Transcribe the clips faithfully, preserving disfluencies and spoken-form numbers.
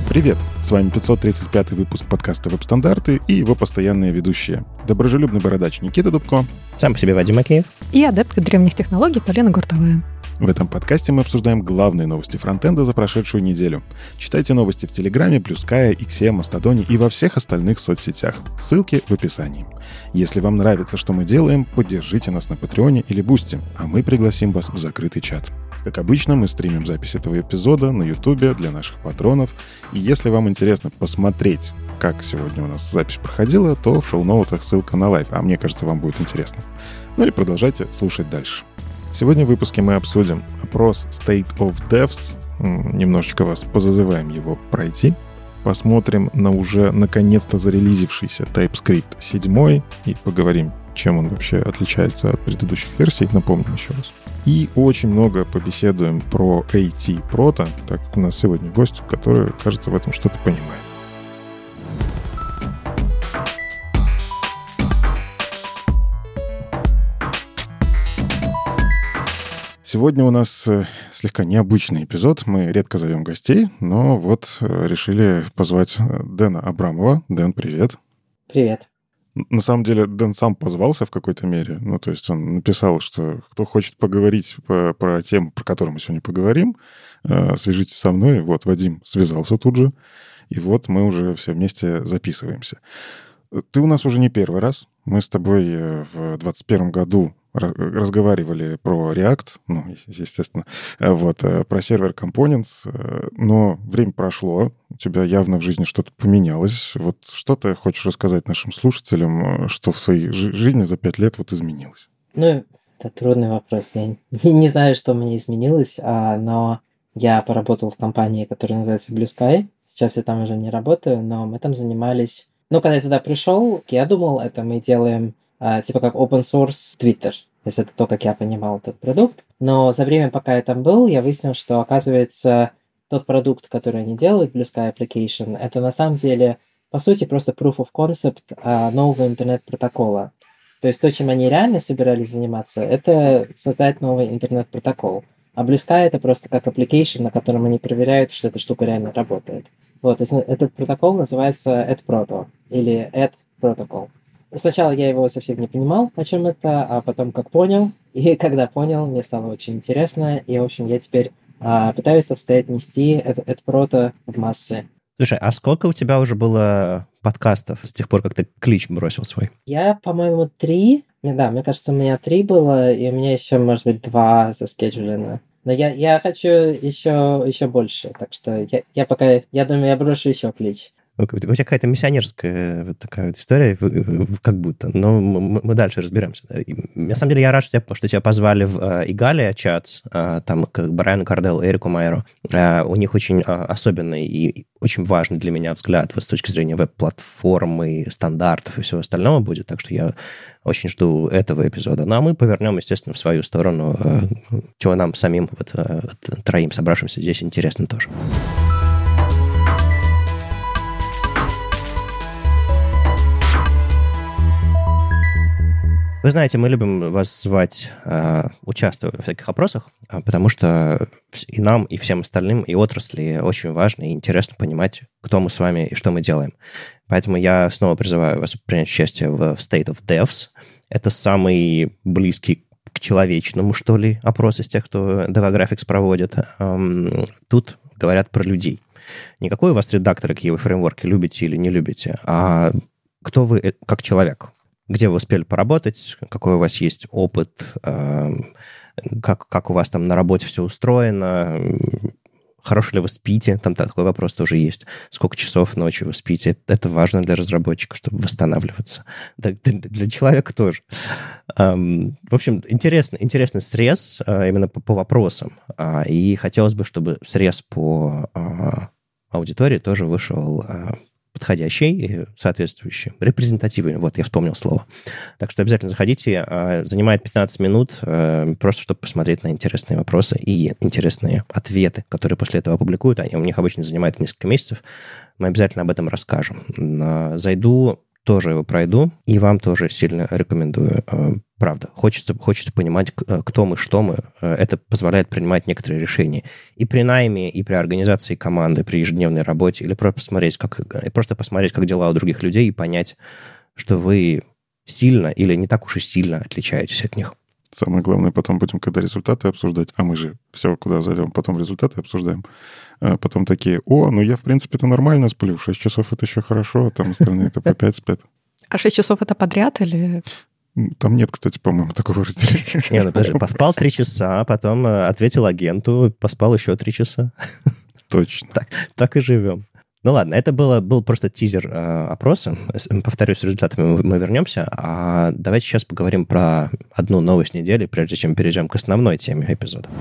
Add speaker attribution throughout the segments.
Speaker 1: Привет! С вами пятьсот тридцать пятый выпуск подкаста «Веб-стандарты» и его постоянные ведущие. Доброжелюбный бородач Никита Дубко.
Speaker 2: Сам по себе Вадим Макеев.
Speaker 3: И адептка древних технологий Полина Гуртовая.
Speaker 1: В этом подкасте мы обсуждаем главные новости фронтенда за прошедшую неделю. Читайте новости в Телеграме, Блюская, Иксе, Мастодоне и во всех остальных соцсетях. Ссылки в описании. Если вам нравится, что мы делаем, поддержите нас на Патреоне или Бусти, а мы пригласим вас в закрытый чат. Как обычно, мы стримим запись этого эпизода на Ютубе для наших патронов. И если вам интересно посмотреть, как сегодня у нас запись проходила, то в шоу-ноутах ссылка на лайв, а мне кажется, вам будет интересно. Ну или продолжайте слушать дальше. Сегодня в выпуске мы обсудим опрос State of Devs, немножечко вас позазываем его пройти. Посмотрим на уже наконец-то зарелизившийся TypeScript семь и поговорим, чем он вообще отличается от предыдущих версий, напомним еще раз. И очень много побеседуем про эй ти Proto, так как у нас сегодня гость, который, кажется, в этом что-то понимает. Сегодня у нас слегка необычный эпизод. Мы редко зовем гостей, но вот решили позвать Дэна Абрамова. Дэн, привет.
Speaker 4: Привет.
Speaker 1: На самом деле, Дэн сам позвался в какой-то мере. Ну, то есть он написал, что кто хочет поговорить по, про тему, про которую мы сегодня поговорим, э, свяжитесь со мной. Вот, Вадим связался тут же. И вот мы уже все вместе записываемся. Ты у нас уже не первый раз. Мы с тобой в двадцать первом году разговаривали про React, ну, естественно, вот, про сервер Components, но время прошло, у тебя явно в жизни что-то поменялось. Вот что ты хочешь рассказать нашим слушателям, что в твоей жизни за пять лет вот изменилось?
Speaker 4: Ну, это трудный вопрос. Я не знаю, что мне изменилось, но я поработал в компании, которая называется Блюская. Сейчас я там уже не работаю, но мы там занимались... Ну, когда я туда пришел, я думал, это мы делаем типа как open source Twitter, если это то, как я понимал этот продукт. Но за время, пока я там был, я выяснил, что, оказывается, тот продукт, который они делают, Blue Sky Application, это на самом деле, по сути, просто proof of concept нового интернет-протокола. То есть то, чем они реально собирались заниматься, это создать новый интернет-протокол. А Blue Sky это просто как application, на котором они проверяют, что эта штука реально работает. Вот, этот протокол называется AdProto или Ad Protocol. Сначала я его совсем не понимал, о чем это, а потом как понял. И когда понял, мне стало очень интересно. И, в общем, я теперь а, пытаюсь, так сказать, нести это, это прото в массы.
Speaker 2: Слушай, а сколько у тебя уже было подкастов с тех пор, как ты клич бросил свой?
Speaker 4: Я, по-моему, три. Да, мне кажется, у меня три было, и у меня еще, может быть, два заскеджулено. Но я, я хочу еще, еще больше, так что я, я пока, я думаю, я брошу еще клич.
Speaker 2: У тебя какая-то миссионерская вот такая вот история, как будто. Но мы дальше разберемся. На самом деле я рад, что тебя, что тебя позвали в Igalia чат, там к Брайану Карделлу и Эрику Майеру. У них очень особенный и очень важный для меня взгляд вот с точки зрения веб-платформы, стандартов и всего остального будет. Так что я очень жду этого эпизода. Ну, а мы повернем, естественно, в свою сторону, чего нам самим, вот, троим собравшимся здесь, интересно тоже. Вы знаете, мы любим вас звать э, участвовать во всяких опросах, потому что и нам, и всем остальным, и отрасли очень важно и интересно понимать, кто мы с вами и что мы делаем. Поэтому я снова призываю вас принять участие в State of Devs. Это самый близкий к человечному, что ли, опрос из тех, кто DevaGraphics проводит. Эм, тут говорят про людей. Не какой у вас редактор, какие вы фреймворки любите или не любите, а кто вы как человек. Где вы успели поработать, какой у вас есть опыт, э, как, как у вас там на работе все устроено, хорошо ли вы спите, там такой вопрос тоже есть, сколько часов ночью вы спите, это, это важно для разработчика, чтобы восстанавливаться, для, для человека тоже. Эм, в общем, интересный, интересный срез э, именно по, по вопросам, э, и хотелось бы, чтобы срез по э, аудитории тоже вышел э, подходящий и соответствующий, репрезентативный, вот, я вспомнил слово. Так что обязательно заходите, занимает пятнадцать минут, просто чтобы посмотреть на интересные вопросы и интересные ответы, которые после этого опубликуют. Они у них обычно занимают несколько месяцев. Мы обязательно об этом расскажем. Зайду тоже его пройду, и вам тоже сильно рекомендую. Правда, хочется, хочется понимать, кто мы, что мы. Это позволяет принимать некоторые решения. И при найме, и при организации команды, при ежедневной работе, или просто посмотреть, как, просто посмотреть, как дела у других людей, и понять, что вы сильно или не так уж и сильно отличаетесь от них.
Speaker 1: Самое главное, потом будем, когда результаты обсуждать, а мы же все, куда зовем, потом результаты обсуждаем, а потом такие, о, ну я, в принципе, это нормально сплю, шесть часов это еще хорошо, а там остальные-то по пять спят.
Speaker 3: А шесть часов это подряд или...
Speaker 1: Там нет, кстати, по-моему, такого разделения.
Speaker 2: Не, ну подожди, поспал три часа, потом ответил агенту, поспал еще три часа.
Speaker 1: Точно.
Speaker 2: Так, так и живем. Ну ладно, это было, был просто тизер э, опроса. Повторюсь, с результатами мы, мы вернемся. А давайте сейчас поговорим про одну новость недели, прежде чем перейдем к основной теме эпизода.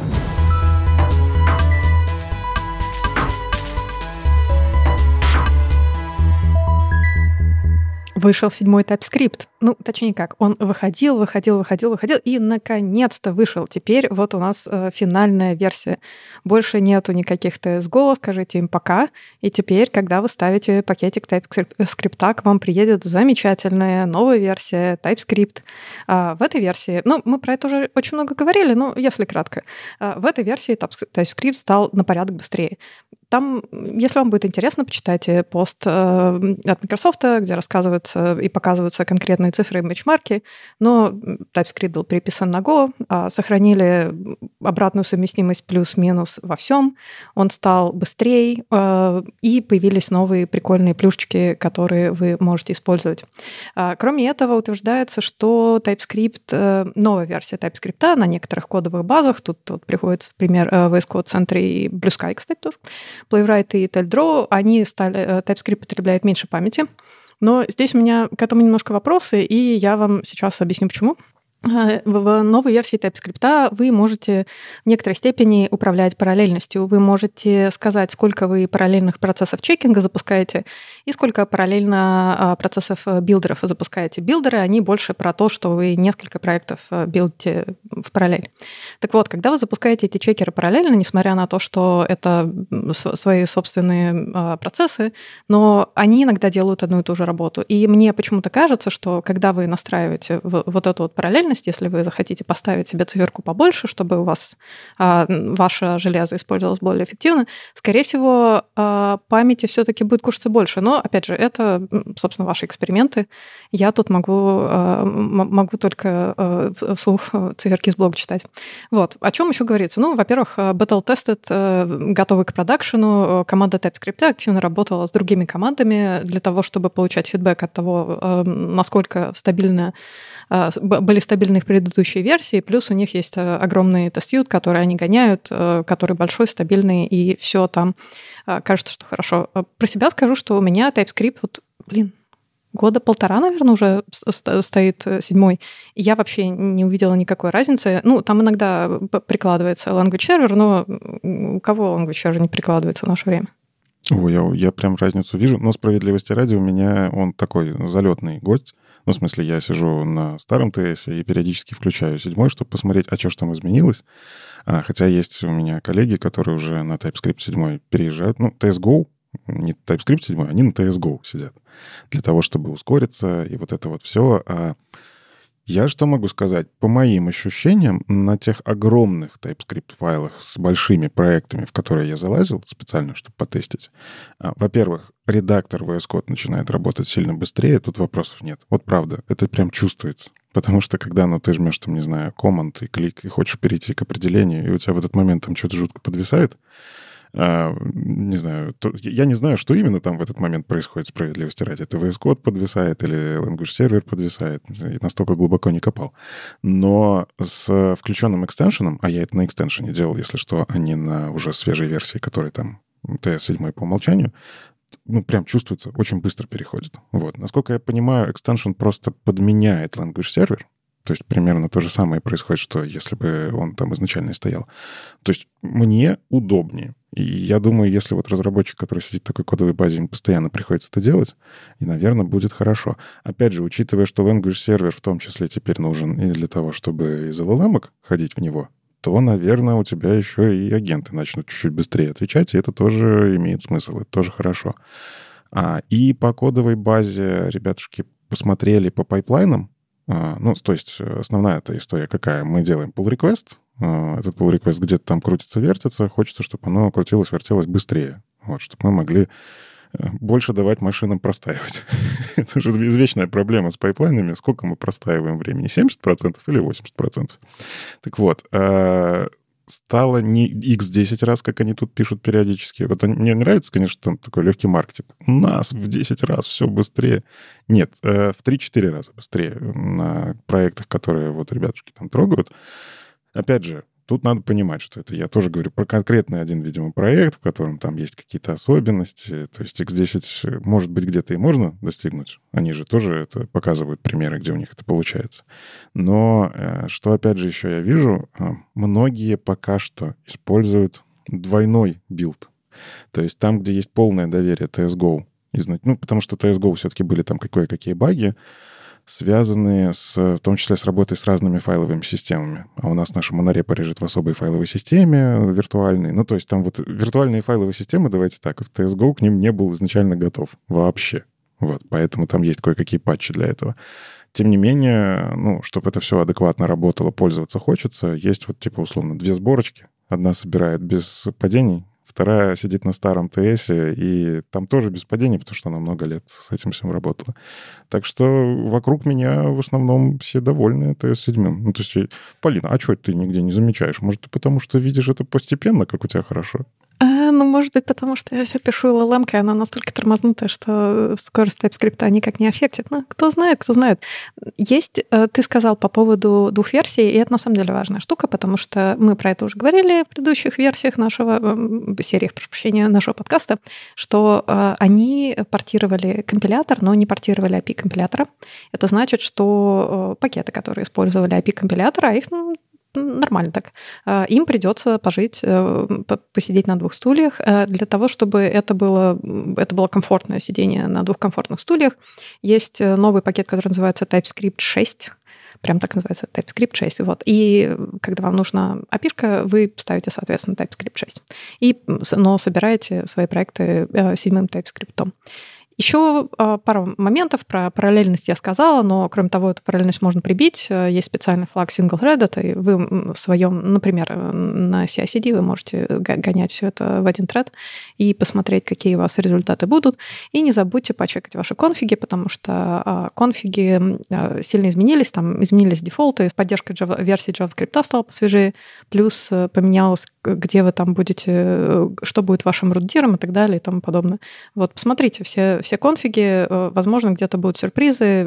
Speaker 3: Вышел седьмой TypeScript. Ну, точнее как, он выходил, выходил, выходил, выходил, и наконец-то вышел. Теперь вот у нас э, финальная версия. Больше нету никаких ти эс го, скажите им пока. И теперь, когда вы ставите пакетик TypeScript, к вам приедет замечательная новая версия TypeScript. А в этой версии, ну, мы про это уже очень много говорили, но если кратко. А в этой версии TypeScript стал на порядок быстрее. Там, если вам будет интересно, почитайте пост э, от Microsoft, где рассказываются и показываются конкретные цифры и бенчмарки, но TypeScript был переписан на Go, а сохранили обратную совместимость плюс-минус во всем, он стал быстрее, э, и появились новые прикольные плюшечки, которые вы можете использовать. А, кроме этого, утверждается, что TypeScript, э, новая версия TypeScript на некоторых кодовых базах, тут, тут приходится в пример э, ви эс Code Center и Blue Sky, кстати, тоже, Playwright и TileDraw, они стали, TypeScript потребляет меньше памяти. Но здесь у меня к этому немножко вопросы, и я вам сейчас объясню, почему. В новой версии TypeScript вы можете в некоторой степени управлять параллельностью. Вы можете сказать, сколько вы параллельных процессов чекинга запускаете и сколько параллельно процессов билдеров вы запускаете. Билдеры, они больше про то, что вы несколько проектов билдите в параллель. Так вот, когда вы запускаете эти чекеры параллельно, несмотря на то, что это свои собственные процессы, но они иногда делают одну и ту же работу. И мне почему-то кажется, что когда вы настраиваете вот эту вот параллельность, если вы захотите поставить себе циферку побольше, чтобы у вас а, ваше железо использовалось более эффективно, скорее всего, а, памяти все-таки будет кушаться больше. Но, опять же, это, собственно, ваши эксперименты. Я тут могу, а, могу только а, вслух циферки с блога читать. Вот. О чем еще говорится? Ну, во-первых, battle-tested, готовый к продакшену. Команда TypeScript активно работала с другими командами для того, чтобы получать фидбэк от того, насколько стабильно были стабильны их предыдущие версии, плюс у них есть огромный тест-ют, который они гоняют, который большой, стабильный, и все там кажется, что хорошо. Про себя скажу, что у меня TypeScript, вот, блин, года полтора, наверное, уже стоит седьмой, и я вообще не увидела никакой разницы. Ну, там иногда прикладывается language server, но у кого language server не прикладывается в наше время?
Speaker 1: Ой, я, я прям разницу вижу, но справедливости ради у меня он такой залетный гость. Ну, в смысле, я сижу на старом ти эс и периодически включаю седьмой, чтобы посмотреть, а что ж там изменилось. А, хотя есть у меня коллеги, которые уже на TypeScript семь переезжают. Ну, ти эс Go, не TypeScript семь, они на ти эс Go сидят. Для того, чтобы ускориться, и вот это вот все. А я что могу сказать? По моим ощущениям, на тех огромных TypeScript-файлах с большими проектами, в которые я залазил специально, чтобы потестить, во-первых, редактор ви эс Code начинает работать сильно быстрее, тут вопросов нет. Вот правда, это прям чувствуется. Потому что когда ну, ты жмешь, там, не знаю, команд и клик, и хочешь перейти к определению, и у тебя в этот момент там что-то жутко подвисает, а, не знаю, то, я не знаю, что именно там в этот момент происходит, справедливости ради. Это ви эс Code подвисает или language server подвисает. И настолько глубоко не копал. Но с включенным экстеншеном, а я это на экстеншене делал, если что, а не на уже свежей версии, которая там ти эс семь по умолчанию, ну, прям чувствуется, очень быстро переходит. Вот. Насколько я понимаю, экстеншн просто подменяет language server. То есть примерно то же самое происходит, что если бы он там изначально и стоял. То есть мне удобнее. И я думаю, если вот разработчик, который сидит в такой кодовой базе, им постоянно приходится это делать, и, наверное, будет хорошо. Опять же, учитывая, что language server в том числе теперь нужен и для того, чтобы из эл эл эм-ок ходить в него, то, наверное, у тебя еще и агенты начнут чуть-чуть быстрее отвечать, и это тоже имеет смысл, это тоже хорошо. А, и по кодовой базе ребятушки посмотрели по пайплайнам. А, ну, то есть основная эта история какая? Мы делаем pull request. А, этот pull request где-то там крутится, вертится. Хочется, чтобы оно крутилось, вертелось быстрее. Вот, чтобы мы могли больше давать машинам простаивать. Это же извечная проблема с пайплайнами. Сколько мы простаиваем времени? семьдесят процентов или восемьдесят процентов? Так вот, стало не икс десять раз, как они тут пишут периодически. Вот мне нравится, конечно, там такой легкий маркетинг. У нас в десять раз все быстрее. Нет, в три-четыре раза быстрее на проектах, которые вот ребятушки там трогают. Опять же, тут надо понимать, что это я тоже говорю про конкретный один, видимо, проект, в котором там есть какие-то особенности. То есть икс десять, может быть, где-то и можно достигнуть. Они же тоже это показывают примеры, где у них это получается. Но что, опять же, еще я вижу, многие пока что используют двойной билд. То есть там, где есть полное доверие ти эс гоу, ну, потому что ти эс гоу все-таки были там кое-какие баги, связанные с, в том числе с работой с разными файловыми системами. А у нас наша монорепа лежит в особой файловой системе виртуальной. Ну, то есть там вот виртуальные файловые системы, давайте так, в ти эс гоу к ним не был изначально готов вообще. Вот, поэтому там есть кое-какие патчи для этого. Тем не менее, ну, чтобы это все адекватно работало, пользоваться хочется, есть вот типа условно две сборочки. Одна собирает без падений, вторая сидит на старом ти эс, и там тоже без падений, потому что она много лет с этим всем работала. Так что вокруг меня в основном все довольны ти эс семь. Ну, то есть, Полина, а что ты нигде не замечаешь? Может, ты потому что видишь это постепенно, как у тебя хорошо?
Speaker 3: А, ну, может быть, потому что я все пишу эл эл эм, и она настолько тормознутая, что скорость TypeScript никак не аффектит. Ну, кто знает, кто знает. Есть, ты сказал по поводу двух версий, и это на самом деле важная штука, потому что мы про это уже говорили в предыдущих версиях нашего, сериях, прошу прощения, нашего подкаста, что они портировали компилятор, но не портировали эй пи ай компилятора. Это значит, что пакеты, которые использовали эй пи ай компилятора, их нормально так. Им придется пожить, посидеть на двух стульях. Для того, чтобы это было, это было комфортное сидение на двух комфортных стульях, есть новый пакет, который называется TypeScript шесть. Прям так называется, TypeScript шесть. Вот. И когда вам нужна эй пи ай-шка, вы ставите, соответственно, TypeScript шесть. И, но собираете свои проекты седьмым TypeScript. Еще пару моментов про параллельность я сказала, но, кроме того, эту параллельность можно прибить. Есть специальный флаг single-threaded, и вы в своем, например, на си ай си ди вы можете гонять все это в один тред и посмотреть, какие у вас результаты будут. И не забудьте почекать ваши конфиги, потому что конфиги сильно изменились, там изменились дефолты, поддержка Java, версии JavaScript стала посвежее, плюс поменялось, где вы там будете, что будет вашим рутдиром и так далее и тому подобное. Вот, посмотрите, все Все конфиги, возможно, где-то будут сюрпризы,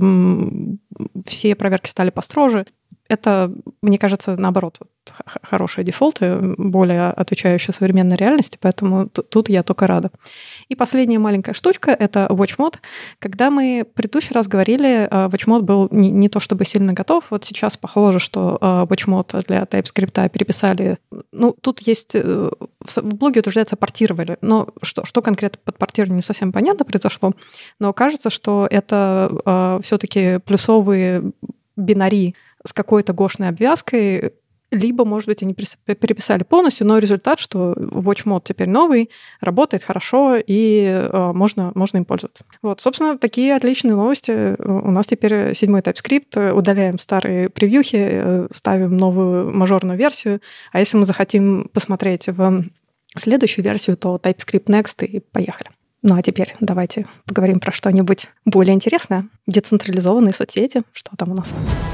Speaker 3: все проверки стали построже. Это, мне кажется, наоборот, вот, хорошие дефолты, более отвечающие современной реальности, поэтому тут я только рада. И последняя маленькая штучка — это WatchMod. Когда мы в предыдущий раз говорили, WatchMod был не, не то чтобы сильно готов, вот сейчас похоже, что WatchMod для TypeScript переписали. Ну, тут есть... В блоге утверждается, портировали, но что, что конкретно под портированием не совсем понятно произошло, но кажется, что это все-таки плюсовые бинари с какой-то гошной обвязкой, либо, может быть, они переписали полностью, но результат, что WatchMod теперь новый, работает хорошо, и э, можно, можно им пользоваться. Вот, собственно, такие отличные новости. У нас теперь седьмой TypeScript, удаляем старые превьюхи, ставим новую мажорную версию, а если мы захотим посмотреть в следующую версию, то TypeScript Next и поехали. Ну а теперь давайте поговорим про что-нибудь более интересное. Децентрализованные соцсети. Что там у нас?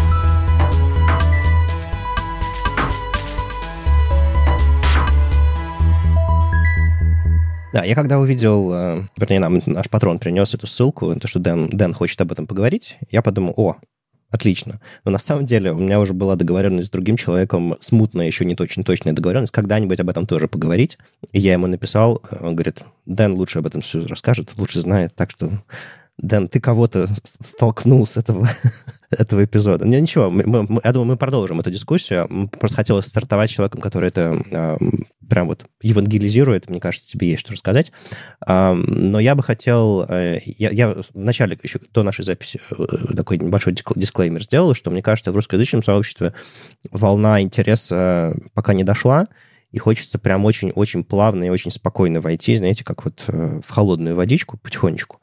Speaker 2: Да, я когда увидел, вернее, нам наш патрон принес эту ссылку, то, что Дэн, Дэн хочет об этом поговорить, я подумал, о, отлично. Но на самом деле у меня уже была договоренность с другим человеком, смутная, еще не точно точная договоренность, когда-нибудь об этом тоже поговорить. И я ему написал, он говорит, Дэн лучше об этом все расскажет, лучше знает, так что... Дэн, ты кого-то столкнул с этого, этого эпизода. Не, ничего, мы, мы, я думаю, мы продолжим эту дискуссию. Просто хотелось стартовать с человеком, который это э, прям вот евангелизирует. Мне кажется, тебе есть что рассказать. Э, но я бы хотел... Э, я, я вначале, еще до нашей записи, э, такой небольшой дисклеймер сделал, что, мне кажется, в русскоязычном сообществе волна интереса пока не дошла, и хочется прям очень-очень плавно и очень спокойно войти, знаете, как вот в холодную водичку потихонечку.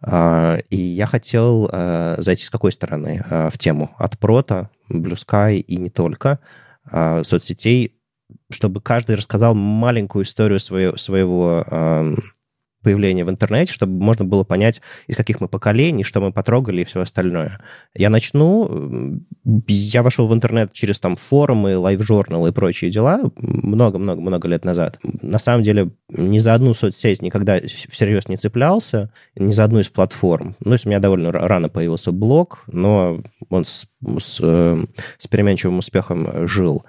Speaker 2: И я хотел зайти с какой стороны в тему? От прота, Blue Sky и не только соцсетей, чтобы каждый рассказал маленькую историю своего, своего появления в интернете, чтобы можно было понять, из каких мы поколений, что мы потрогали и все остальное. Я начну. Я вошел в интернет через там форумы, лайв-журналы и прочие дела много-много-много лет назад. На самом деле ни за одну соцсеть никогда всерьез не цеплялся, ни за одну из платформ. Ну, то есть у меня довольно рано появился блог, но он с, с, с переменчивым успехом жил.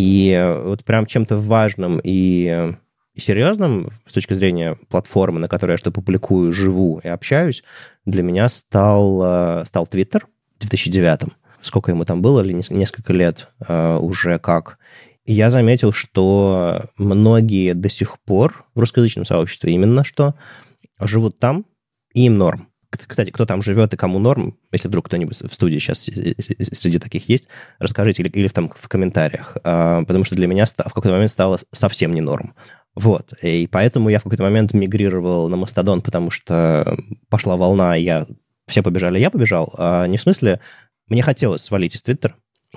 Speaker 2: И вот прям чем-то важным и серьезным с точки зрения платформы, на которой я что публикую, живу и общаюсь, для меня стал, стал Twitter в две тысячи девятом. Сколько ему там было, или несколько лет uh, уже как. И я заметил, что многие до сих пор в русскоязычном сообществе именно что живут там, и им норм. Кстати, кто там живет и кому норм, если вдруг кто-нибудь в студии сейчас среди таких есть, расскажите или, или там в комментариях, uh, потому что для меня в какой-то момент стало совсем не норм. Вот, и поэтому я в какой-то момент мигрировал на Mastodon, потому что пошла волна, и я... все побежали, я побежал. А не в смысле, мне хотелось свалить из Twitter,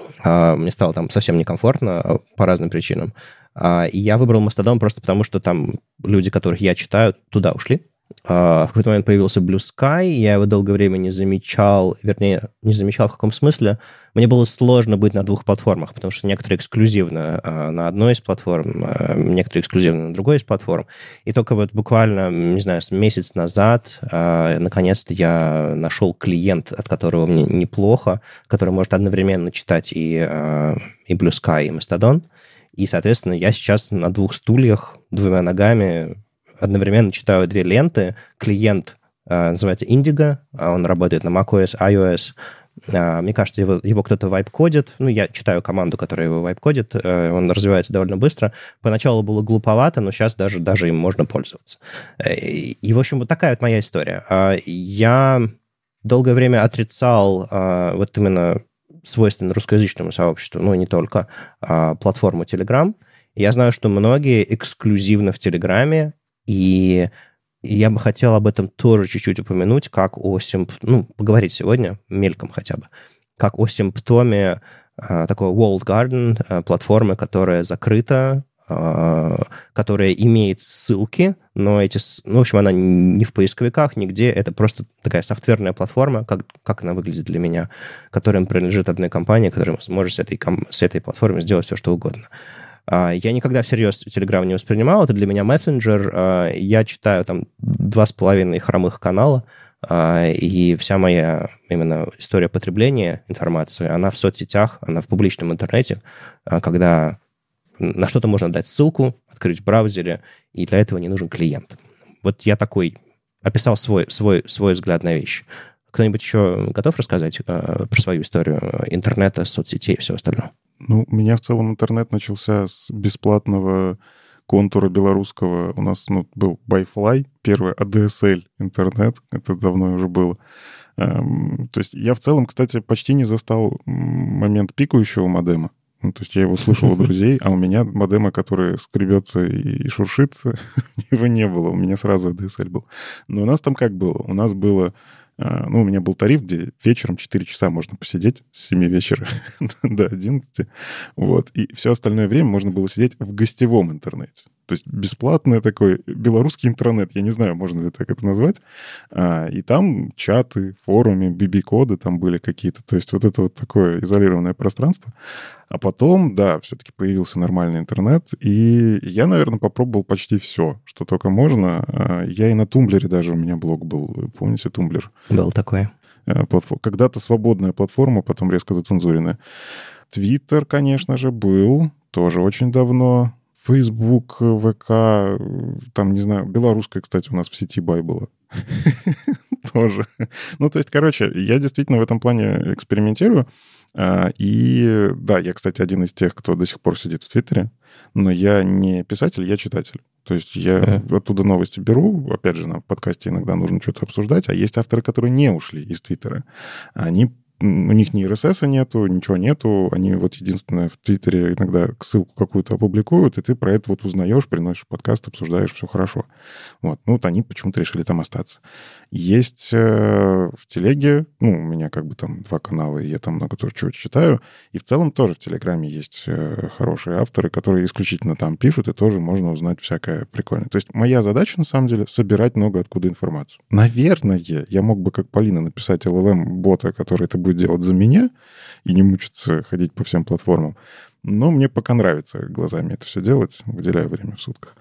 Speaker 2: а мне стало там совсем некомфортно по разным причинам. А, и я выбрал Mastodon просто потому, что там люди, которых я читаю, туда ушли. А, в какой-то момент появился Blue Sky, я его долгое время не замечал, вернее, не замечал в каком смысле. Мне было сложно быть на двух платформах, потому что некоторые эксклюзивно а, на одной из платформ, а, некоторые эксклюзивно на другой из платформ. И только вот буквально, не знаю, с месяц назад а, наконец-то я нашел клиент, от которого мне неплохо, который может одновременно читать и, а, и Blue Sky, и Mastodon. И, соответственно, я сейчас на двух стульях, двумя ногами одновременно читаю две ленты. Клиент а, называется Indigo, он работает на macOS, iOS. А, мне кажется, его, его кто-то вайп-кодит. Ну, я читаю команду, которая его вайп-кодит. А, он развивается довольно быстро. Поначалу было глуповато, но сейчас даже, даже им можно пользоваться. И, и, в общем, вот такая вот моя история. А, я долгое время отрицал а, вот именно свойственно русскоязычному сообществу, ну, не только, а, платформу Telegram. Я знаю, что многие эксклюзивно в Телеграме, и я бы хотел об этом тоже чуть-чуть упомянуть, как о симп... ну, поговорить сегодня, мельком хотя бы, как о симптоме а, такой walled garden, а, платформы, которая закрыта, а, которая имеет ссылки, но эти... Ну, в общем, она не в поисковиках, нигде, это просто такая софтверная платформа, как, как она выглядит для меня, которая принадлежит одной компании, которая может с этой, с этой платформой сделать все, что угодно. Я никогда всерьез Telegram не воспринимал, это для меня мессенджер. Я читаю там два с половиной хромых канала, и вся моя именно история потребления информации, она в соцсетях, она в публичном интернете, когда на что-то можно дать ссылку, открыть в браузере, и для этого не нужен клиент. Вот я такой описал свой, свой, свой взгляд на вещи. Кто-нибудь еще готов рассказать э, про свою историю интернета, соцсетей и всего остального?
Speaker 1: Ну, у меня в целом интернет начался с бесплатного контура белорусского. У нас ну, был Байфлай, первый эй ди эс эл интернет, это давно уже было. Эм, то есть я в целом, кстати, почти не застал момент пикающего модема. Ну, то есть я его слышал у друзей, а у меня модема, который скребется и шуршится, его не было. У меня сразу эй ди эс эл был. Но у нас там как было? У нас было... Ну, у меня был тариф, где вечером четыре часа можно посидеть с семи вечера до одиннадцати. Вот. И все остальное время можно было сидеть в гостевом интернете. То есть бесплатный такой белорусский интернет. Я не знаю, можно ли так это назвать. А, и там чаты, форумы, би би-коды там были какие-то. То есть вот это вот такое изолированное пространство. А потом, да, все-таки появился нормальный интернет. И я, наверное, попробовал почти все, что только можно. А, я и на Тумблере даже, у меня блог был. Помните Тумблер?
Speaker 2: Был такой.
Speaker 1: Платформ. Когда-то свободная платформа, потом резко зацензуренная. Твиттер, конечно же, был. Тоже очень давно. Фейсбук, ВК, там, не знаю, белорусская, кстати, у нас в сети бай была. Тоже. Ну, то есть, короче, я действительно в этом плане экспериментирую. И да, я, кстати, один из тех, кто до сих пор сидит в Твиттере, но я не писатель, я читатель. То есть я uh-huh. оттуда новости беру. Опять же, на подкасте иногда нужно что-то обсуждать. А есть авторы, которые не ушли из Твиттера. Они у них ни эр эс эс нету, ничего нету. Они вот единственное в Твиттере иногда ссылку какую-то опубликуют, и ты про это вот узнаешь, приносишь подкаст, обсуждаешь, все хорошо. Вот. Ну, вот они почему-то решили там остаться. Есть э, в Телеге, ну, у меня как бы там два канала, и я там много тоже чего читаю. И в целом тоже в Телеграме есть э, хорошие авторы, которые исключительно там пишут, и тоже можно узнать всякое прикольное. То есть моя задача, на самом деле, собирать много откуда информацию. Наверное, я мог бы, как Полина, написать эл эл эм-бота, который это будет делать за меня, и не мучиться ходить по всем платформам. Но мне пока нравится глазами это все делать, выделяя время в сутках.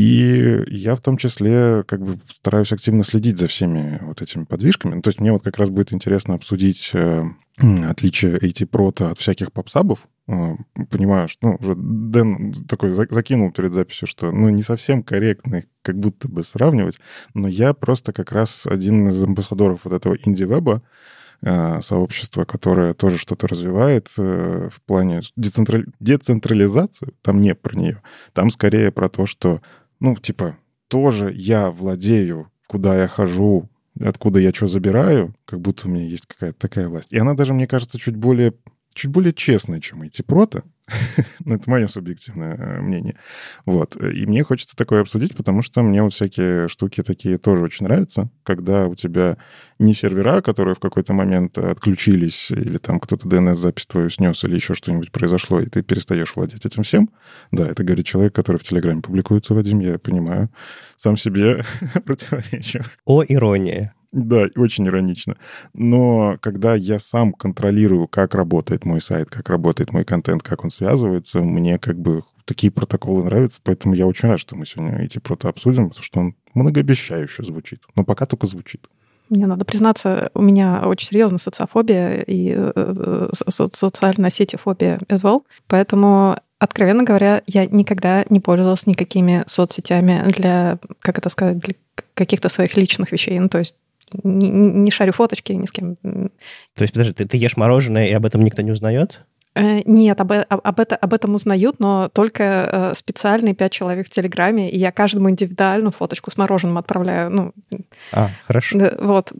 Speaker 1: И я в том числе как бы стараюсь активно следить за всеми вот этими подвижками. Ну, то есть мне вот как раз будет интересно обсудить э, отличие эй ти Pro от всяких попсабов. Э, понимаю, что ну, уже Дэн такой закинул перед записью, что ну, не совсем корректно их как будто бы сравнивать, но я просто как раз один из амбассадоров вот этого инди-веба, сообщество, которое тоже что-то развивает э, в плане децентрали... децентрализации, там не про нее. Там скорее про то, что, ну, типа, тоже я владею, куда я хожу, откуда я что забираю, как будто у меня есть какая-то такая власть. И она даже, мне кажется, чуть более, чуть более честная, чем эй ти Pro. Ну, это мое субъективное мнение. Вот. И мне хочется такое обсудить, потому что мне вот всякие штуки такие тоже очень нравятся, когда у тебя не сервера, которые в какой-то момент отключились, или там кто-то ди эн эс-запись твою снес, или еще что-нибудь произошло, и ты перестаешь владеть этим всем. Да, это говорит человек, который в Телеграме публикуется, Вадим, я понимаю. Сам себе противоречу.
Speaker 2: О, ирония.
Speaker 1: Да, очень иронично. Но когда я сам контролирую, как работает мой сайт, как работает мой контент, как он связывается, мне как бы такие протоколы нравятся, поэтому я очень рад, что мы сегодня эти прото обсудим, потому что он многообещающе звучит. Но пока только звучит.
Speaker 3: Мне надо признаться, у меня очень серьезная социофобия и со- социальная сетифобия as well. Поэтому, откровенно говоря, я никогда не пользовалась никакими соцсетями для, как это сказать, для каких-то своих личных вещей. Ну, то есть не, не шарю фоточки ни с кем.
Speaker 2: То есть, подожди, ты, ты ешь мороженое, и об этом никто не узнает?
Speaker 3: Нет, об, об, это, об этом узнают, но только специальные пять человек в Телеграме, и я каждому индивидуальную фоточку с мороженым отправляю. Ну,
Speaker 2: а, хорошо.
Speaker 3: Вот.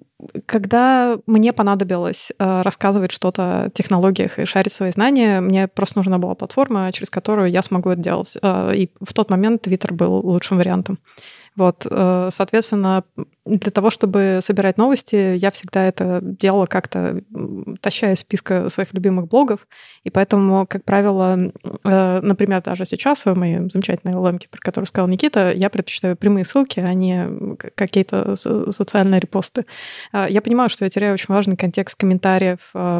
Speaker 3: Когда мне понадобилось рассказывать что-то о технологиях и шарить свои знания, мне просто нужна была платформа, через которую я смогу это делать. И в тот момент Twitter был лучшим вариантом. Вот, соответственно, для того, чтобы собирать новости, я всегда это делала как-то, таща из списка своих любимых блогов, и поэтому, как правило, например, даже сейчас в моей замечательной эл эм-ке, про которую сказал Никита, я предпочитаю прямые ссылки, а не какие-то социальные репосты. Я понимаю, что я теряю очень важный контекст комментариев,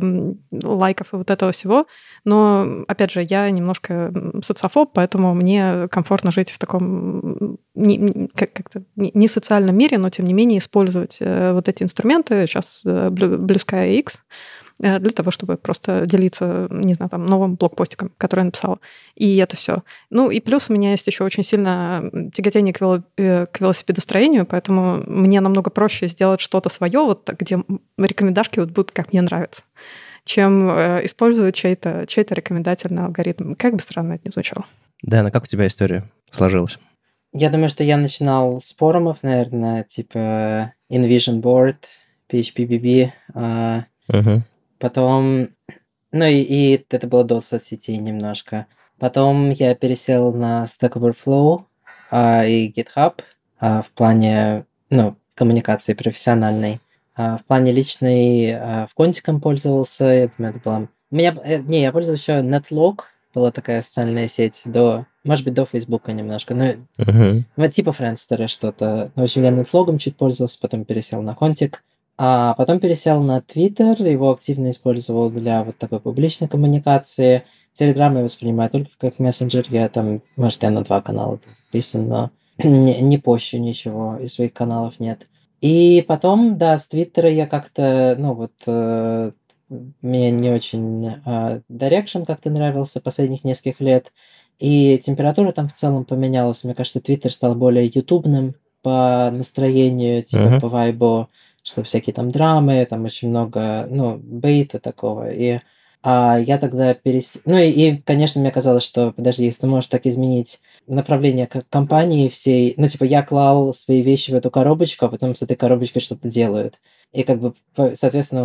Speaker 3: лайков и вот этого всего, но, опять же, я немножко социофоб, поэтому мне комфортно жить в таком как-то не социальном мире, но, тем не менее, использовать вот эти инструменты, сейчас Blue Sky X, для того, чтобы просто делиться, не знаю, там, новым блогпостиком, который я написала. И это все. Ну, и плюс у меня есть еще очень сильно тяготение к, вело... к велосипедостроению, поэтому мне намного проще сделать что-то свое, вот где рекомендашки вот будут, как мне нравится, чем использовать чей-то, чей-то рекомендательный алгоритм. Как бы странно это ни звучало.
Speaker 2: Дана, как у тебя история сложилась?
Speaker 4: Я думаю, что я начинал с форумов, наверное, типа InVision Board, пи эйч пи би би. Uh,
Speaker 2: uh-huh.
Speaker 4: Потом... Ну и, и это было до соцсетей немножко. Потом я пересел на Stack Overflow uh, и GitHub uh, в плане, ну, коммуникации профессиональной. Uh, в плане личной uh, в Контиком пользовался. Я думаю, это было... У меня... Не, я пользовался еще Netlog. Была такая социальная сеть до... Может быть, до Фейсбука немножко. Ну,
Speaker 2: uh-huh.
Speaker 4: вот типа Friendster что-то. В общем, я Netlog'ом чуть пользовался, потом пересел на Контик. А потом пересел на Twitter, его активно использовал для вот такой публичной коммуникации. Telegram я воспринимаю только как мессенджер. Я там, может, я на два канала подписан, но не, не пощу ничего, из своих каналов нет. И потом, да, с Твиттера я как-то, ну вот, э, мне не очень э, Direction как-то нравился последних нескольких лет. И температура там в целом поменялась. Мне кажется, Твиттер стал более ютубным по настроению, типа uh-huh. по вайбу, что всякие там драмы, там очень много, ну, бейта такого. И а, я тогда перес... Ну и, и, конечно, мне казалось, что, подожди, если ты можешь так изменить направление как компании всей... Ну, типа, я клал свои вещи в эту коробочку, а потом с этой коробочкой что-то делают. И как бы, соответственно,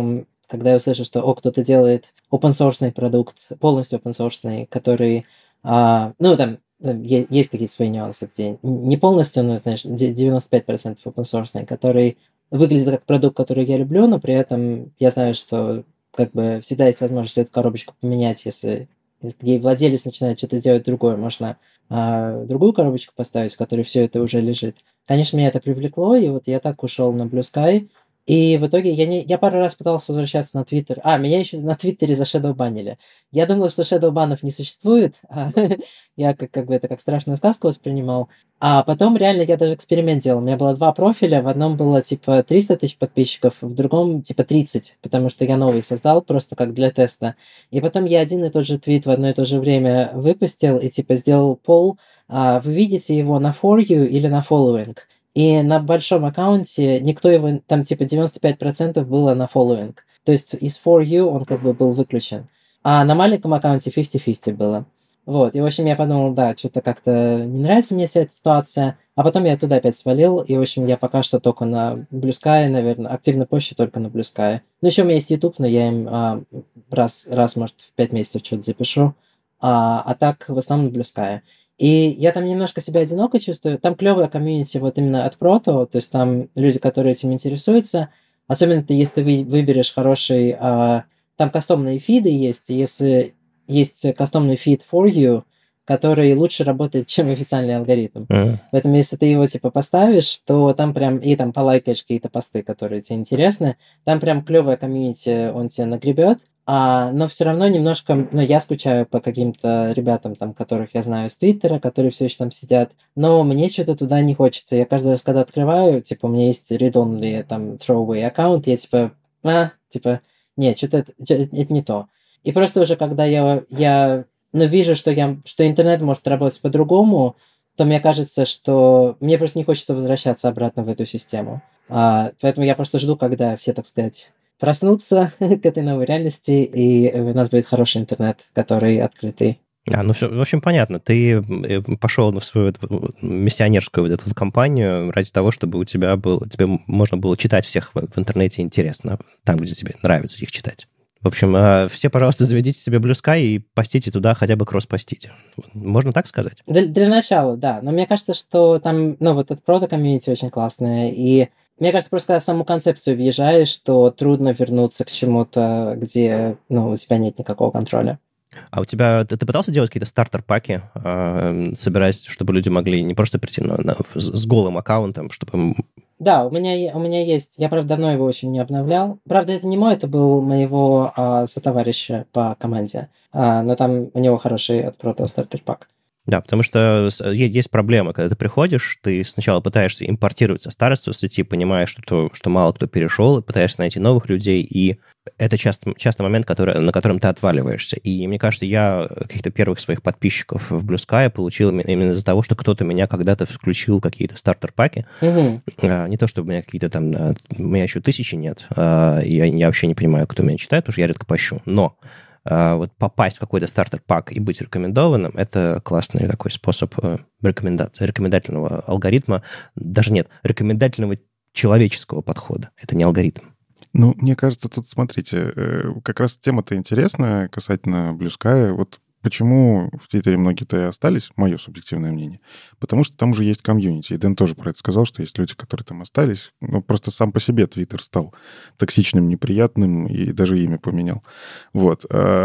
Speaker 4: когда я услышу, что, о, кто-то делает open-source продукт, полностью open-source, который, а, ну, там, там е- есть какие-то свои нюансы, где не полностью, но, знаешь, де- девяносто пять процентов open-source, который выглядит как продукт, который я люблю, но при этом я знаю, что как бы всегда есть возможность эту коробочку поменять, если, если владелец начинает что-то делать другое, можно а, другую коробочку поставить, в которой все это уже лежит. Конечно, меня это привлекло, и вот я так ушел на Blue Sky. И в итоге я, не, я пару раз пытался возвращаться на Твиттер. А, меня еще на Твиттере за шэдоубанили. Я думал, что шэдоубанов не существует. А я как, как бы это как страшную сказку воспринимал. А потом реально я даже эксперимент делал. У меня было два профиля. В одном было типа триста тысяч подписчиков, в другом типа тридцать, потому что я новый создал просто как для теста. И потом я один и тот же твит в одно и то же время выпустил и типа сделал пол. А, вы видите его на For You или на Following? И на большом аккаунте никто его, там типа девяносто пять процентов было на following. То есть из For You он как бы был выключен. А на маленьком аккаунте пятьдесят на пятьдесят было. Вот, и в общем я подумал, да, что-то как-то не нравится мне вся эта ситуация. А потом я туда опять свалил, и в общем я пока что только на Blue Sky, наверное, активно позже только на Blue Sky. Ну еще у меня есть YouTube, но я им а, раз, раз, может, в пять месяцев что-то запишу. А, а так в основном на Blue Sky. И я там немножко себя одиноко чувствую. Там клевая комьюнити вот именно от прото, то есть там люди, которые этим интересуются. Особенно ты, если ты выберешь хороший... А, там кастомные фиды есть, и если есть кастомный фид for you, который лучше работает, чем официальный алгоритм.
Speaker 2: Mm.
Speaker 4: Поэтому если ты его типа поставишь, то там прям... И там полайкаешь какие-то посты, которые тебе интересны. Там прям клевая комьюнити, он тебе нагребет. А, но все равно немножко, ну, я скучаю по каким-то ребятам, там, которых я знаю с Твиттера, которые все еще там сидят, но мне что-то туда не хочется. Я каждый раз, когда открываю, типа, у меня есть read-only, там, throwaway аккаунт, я, типа, а, типа, нет, что-то это, это не то. И просто уже, когда я, я ну, вижу, что, я, что интернет может работать по-другому, то мне кажется, что мне просто не хочется возвращаться обратно в эту систему. А, поэтому я просто жду, когда все, так сказать, проснуться к этой новой реальности, и у нас будет хороший интернет, который открытый.
Speaker 2: А, ну, все, в общем, понятно. Ты пошел в свою миссионерскую вот эту компанию ради того, чтобы у тебя был, тебе можно было читать всех в, в интернете интересно, там, где тебе нравится их читать. В общем, все, пожалуйста, заведите себе Blue Sky и постите туда, хотя бы кросс-постите. Можно так сказать?
Speaker 4: Для, для начала, да. Но мне кажется, что там, ну, вот это прото-комьюнити очень классное, и мне кажется, просто когда в саму концепцию въезжаешь, что трудно вернуться к чему-то, где, ну, у тебя нет никакого контроля.
Speaker 2: А у тебя, ты, ты пытался делать какие-то стартер-паки, э, собираясь, чтобы люди могли не просто прийти на, на, с голым аккаунтом, чтобы...
Speaker 4: Да, у меня, у меня есть, я, правда, давно его очень не обновлял. Правда, это не мой, это был моего а, сотоварища по команде, а, но там у него хороший от прото стартер-пак.
Speaker 2: Да, потому что есть проблема, когда ты приходишь, ты сначала пытаешься импортировать со старой соцсети, понимаешь, что, что мало кто перешел, и пытаешься найти новых людей, и это часто, часто момент, который, на котором ты отваливаешься. И мне кажется, я каких-то первых своих подписчиков в Blue Sky получил именно из-за того, что кто-то меня когда-то включил какие-то стартер-паки.
Speaker 4: Угу.
Speaker 2: А, не то, чтобы у меня какие-то там... У меня еще тысячи нет, а, я, я вообще не понимаю, кто меня читает, потому что я редко пощу. Но Uh, вот попасть в какой-то стартер-пак и быть рекомендованным, это классный такой способ рекомендации, рекомендательного алгоритма. Даже нет, рекомендательного человеческого подхода. Это не алгоритм.
Speaker 1: Ну, мне кажется, тут, смотрите, как раз тема-то интересная касательно Blue Sky. Вот почему в Твиттере многие-то и остались, мое субъективное мнение, потому что там уже есть комьюнити. И Дэн тоже про это сказал, что есть люди, которые там остались. Ну, просто сам по себе Твиттер стал токсичным, неприятным и даже имя поменял. Вот.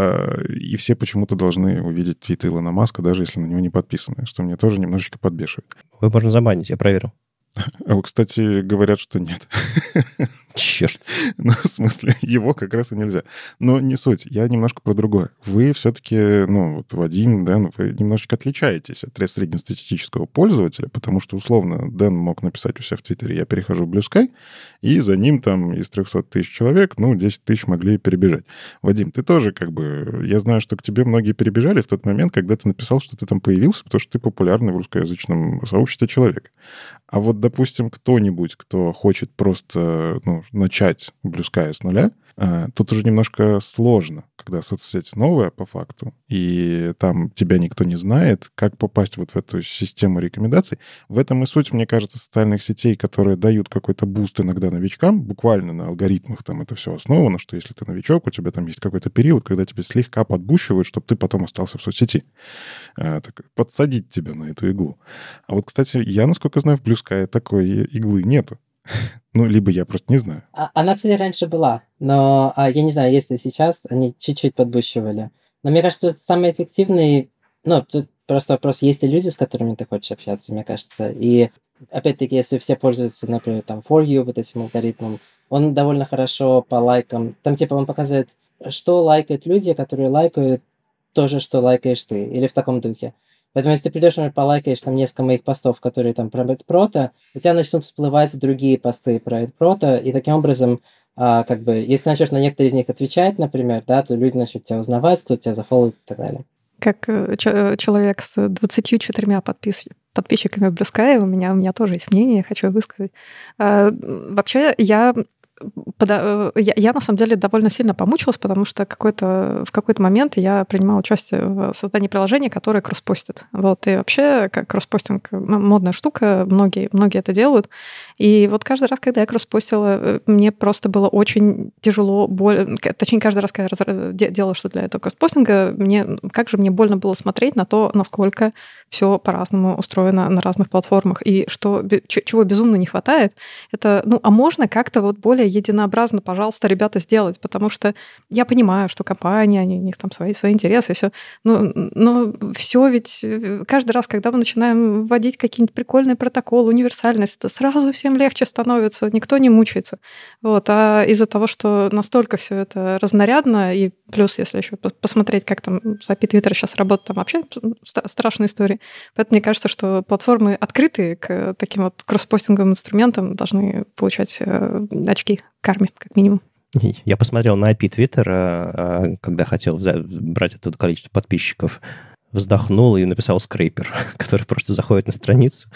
Speaker 1: И все почему-то должны увидеть твит Илона Маска, даже если на него не подписаны, что меня тоже немножечко подбешивает.
Speaker 2: Его можно забанить, я проверил.
Speaker 1: А вот, кстати, говорят, что нет.
Speaker 2: Черт.
Speaker 1: Ну, в смысле, его как раз и нельзя. Но не суть. Я немножко про другое. Вы все-таки, ну, вот Вадим, Дэн, вы немножечко отличаетесь от среднестатистического пользователя, потому что, условно, Дэн мог написать у себя в Твиттере: я перехожу в Blue Sky, и за ним там из трехсот тысяч человек, ну, десять тысяч могли перебежать. Вадим, ты тоже как бы... Я знаю, что к тебе многие перебежали в тот момент, когда ты написал, что ты там появился, потому что ты популярный в русскоязычном сообществе человек. А вот, допустим, кто-нибудь, кто хочет просто, ну, начать Blue Sky с нуля, А, тут уже немножко сложно, когда соцсеть новая по факту, и там тебя никто не знает, как попасть вот в эту систему рекомендаций. В этом и суть, мне кажется, социальных сетей, которые дают какой-то буст иногда новичкам, буквально на алгоритмах там это все основано, что если ты новичок, у тебя там есть какой-то период, когда тебя слегка подбущивают, чтобы ты потом остался в соцсети. А, так, подсадить тебя на эту иглу. А вот, кстати, я, насколько знаю, в Blue Sky такой иглы нету. Ну, либо я просто не знаю.
Speaker 4: А- Она, кстати, раньше была, но а, я не знаю, если сейчас они чуть-чуть подбущивали. Но мне кажется, это самый эффективный... Ну, тут просто вопрос, есть ли люди, с которыми ты хочешь общаться, мне кажется. И, опять-таки, если все пользуются, например, там, For You, вот этим алгоритмом, он довольно хорошо по лайкам... Там, типа, он показывает, что лайкают люди, которые лайкают то же, что лайкаешь ты, или в таком духе. Поэтому, если ты придешь, например, полайкаешь там несколько моих постов, которые там про Эдпрото, у тебя начнут всплывать другие посты про Эдпрото, и таким образом, а, как бы, если ты начнешь на некоторые из них отвечать, например, да, то люди начнут тебя узнавать, кто тебя зафолловит и так далее.
Speaker 3: Как э, чё- человек с двадцатью четырьмя подпис- подписчиками в Blue Sky, у меня, у меня тоже есть мнение, хочу высказать. А, Вообще, я, пода- э, я, я на самом деле довольно сильно помучилась, потому что какой-то, в какой-то момент я принимала участие в создании приложения, которое кросспостит. Вот, и вообще, как кросспостинг, м- модная штука, многие, многие это делают. И вот каждый раз, когда я кросспостила, э, мне просто было очень тяжело, боль... к- точнее, каждый раз, когда я разра- де- делала что для этого кросспостинга, мне, как же мне больно было смотреть на то, насколько все по-разному устроено на разных платформах, и что, бе- ч- чего безумно не хватает, это, ну, а можно как-то вот более единообразно, пожалуйста, ребята, сделать, потому что я понимаю, что компания, они, у них там свои, свои интересы, все, но, но все ведь э, каждый раз, когда мы начинаем вводить какие-нибудь прикольные протоколы, универсальность, это сразу всем легче становится, никто не мучается. Вот. А из-за того, что настолько все это разнарядно, и плюс, если еще по- посмотреть, как там с эй пи I Twitter сейчас работает, там вообще ста- страшные истории. Поэтому мне кажется, что платформы, открытые к таким вот кросспостинговым инструментам, должны получать э, очки карме, как минимум.
Speaker 2: Я посмотрел на эй пи Твиттера, когда хотел взять, брать оттуда количество подписчиков, вздохнул и написал скрейпер, который просто заходит на страницу,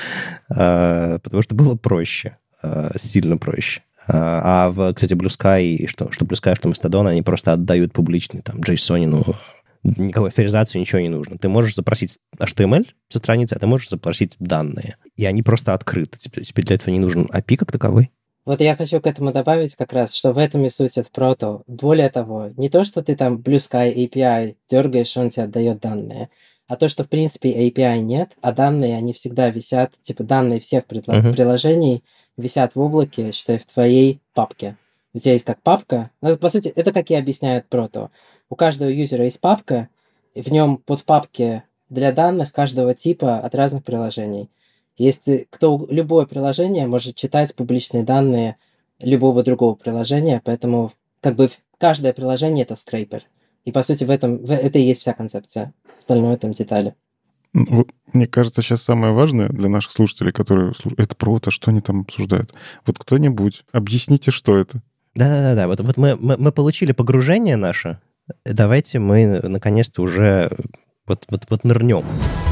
Speaker 2: а, потому что было проще, а, сильно проще. А, а в, кстати, Blue Sky, что, что Blue Sky, что Mastodon, они просто отдают публичный там JSON, ну, никакой авторизации, ничего не нужно. Ты можешь запросить эйч ти эм эль со страницы, а ты можешь запросить данные. И они просто открыты. Тебе, тебе для этого не нужен эй пи ай как таковой.
Speaker 4: Вот я хочу к этому добавить как раз, что в этом и суть Эдпрото. Более того, не то, что ты там Blue Sky эй пи ай дергаешь, он тебе отдает данные, а то, что в принципе эй пи ай нет, а данные, они всегда висят, типа данные всех предло-
Speaker 2: Мгм.
Speaker 4: приложений висят в облаке, считай, в твоей папке. У тебя есть как папка, ну, по сути, это как я объясняю Эдпрото. У каждого юзера есть папка, и в нем под папки для данных каждого типа от разных приложений. Если кто любое приложение может читать публичные данные любого другого приложения, поэтому как бы каждое приложение это скрейпер. И по сути в этом в это и есть вся концепция. Остальное там детали.
Speaker 1: Ну, вот мне кажется, сейчас самое важное для наших слушателей, которые слушают, это прото, что они там обсуждают. Вот кто-нибудь, объясните, что это.
Speaker 2: Да-да-да, вот, вот мы, мы, мы получили погружение наше. Давайте мы наконец-то уже вот, вот, вот нырнем.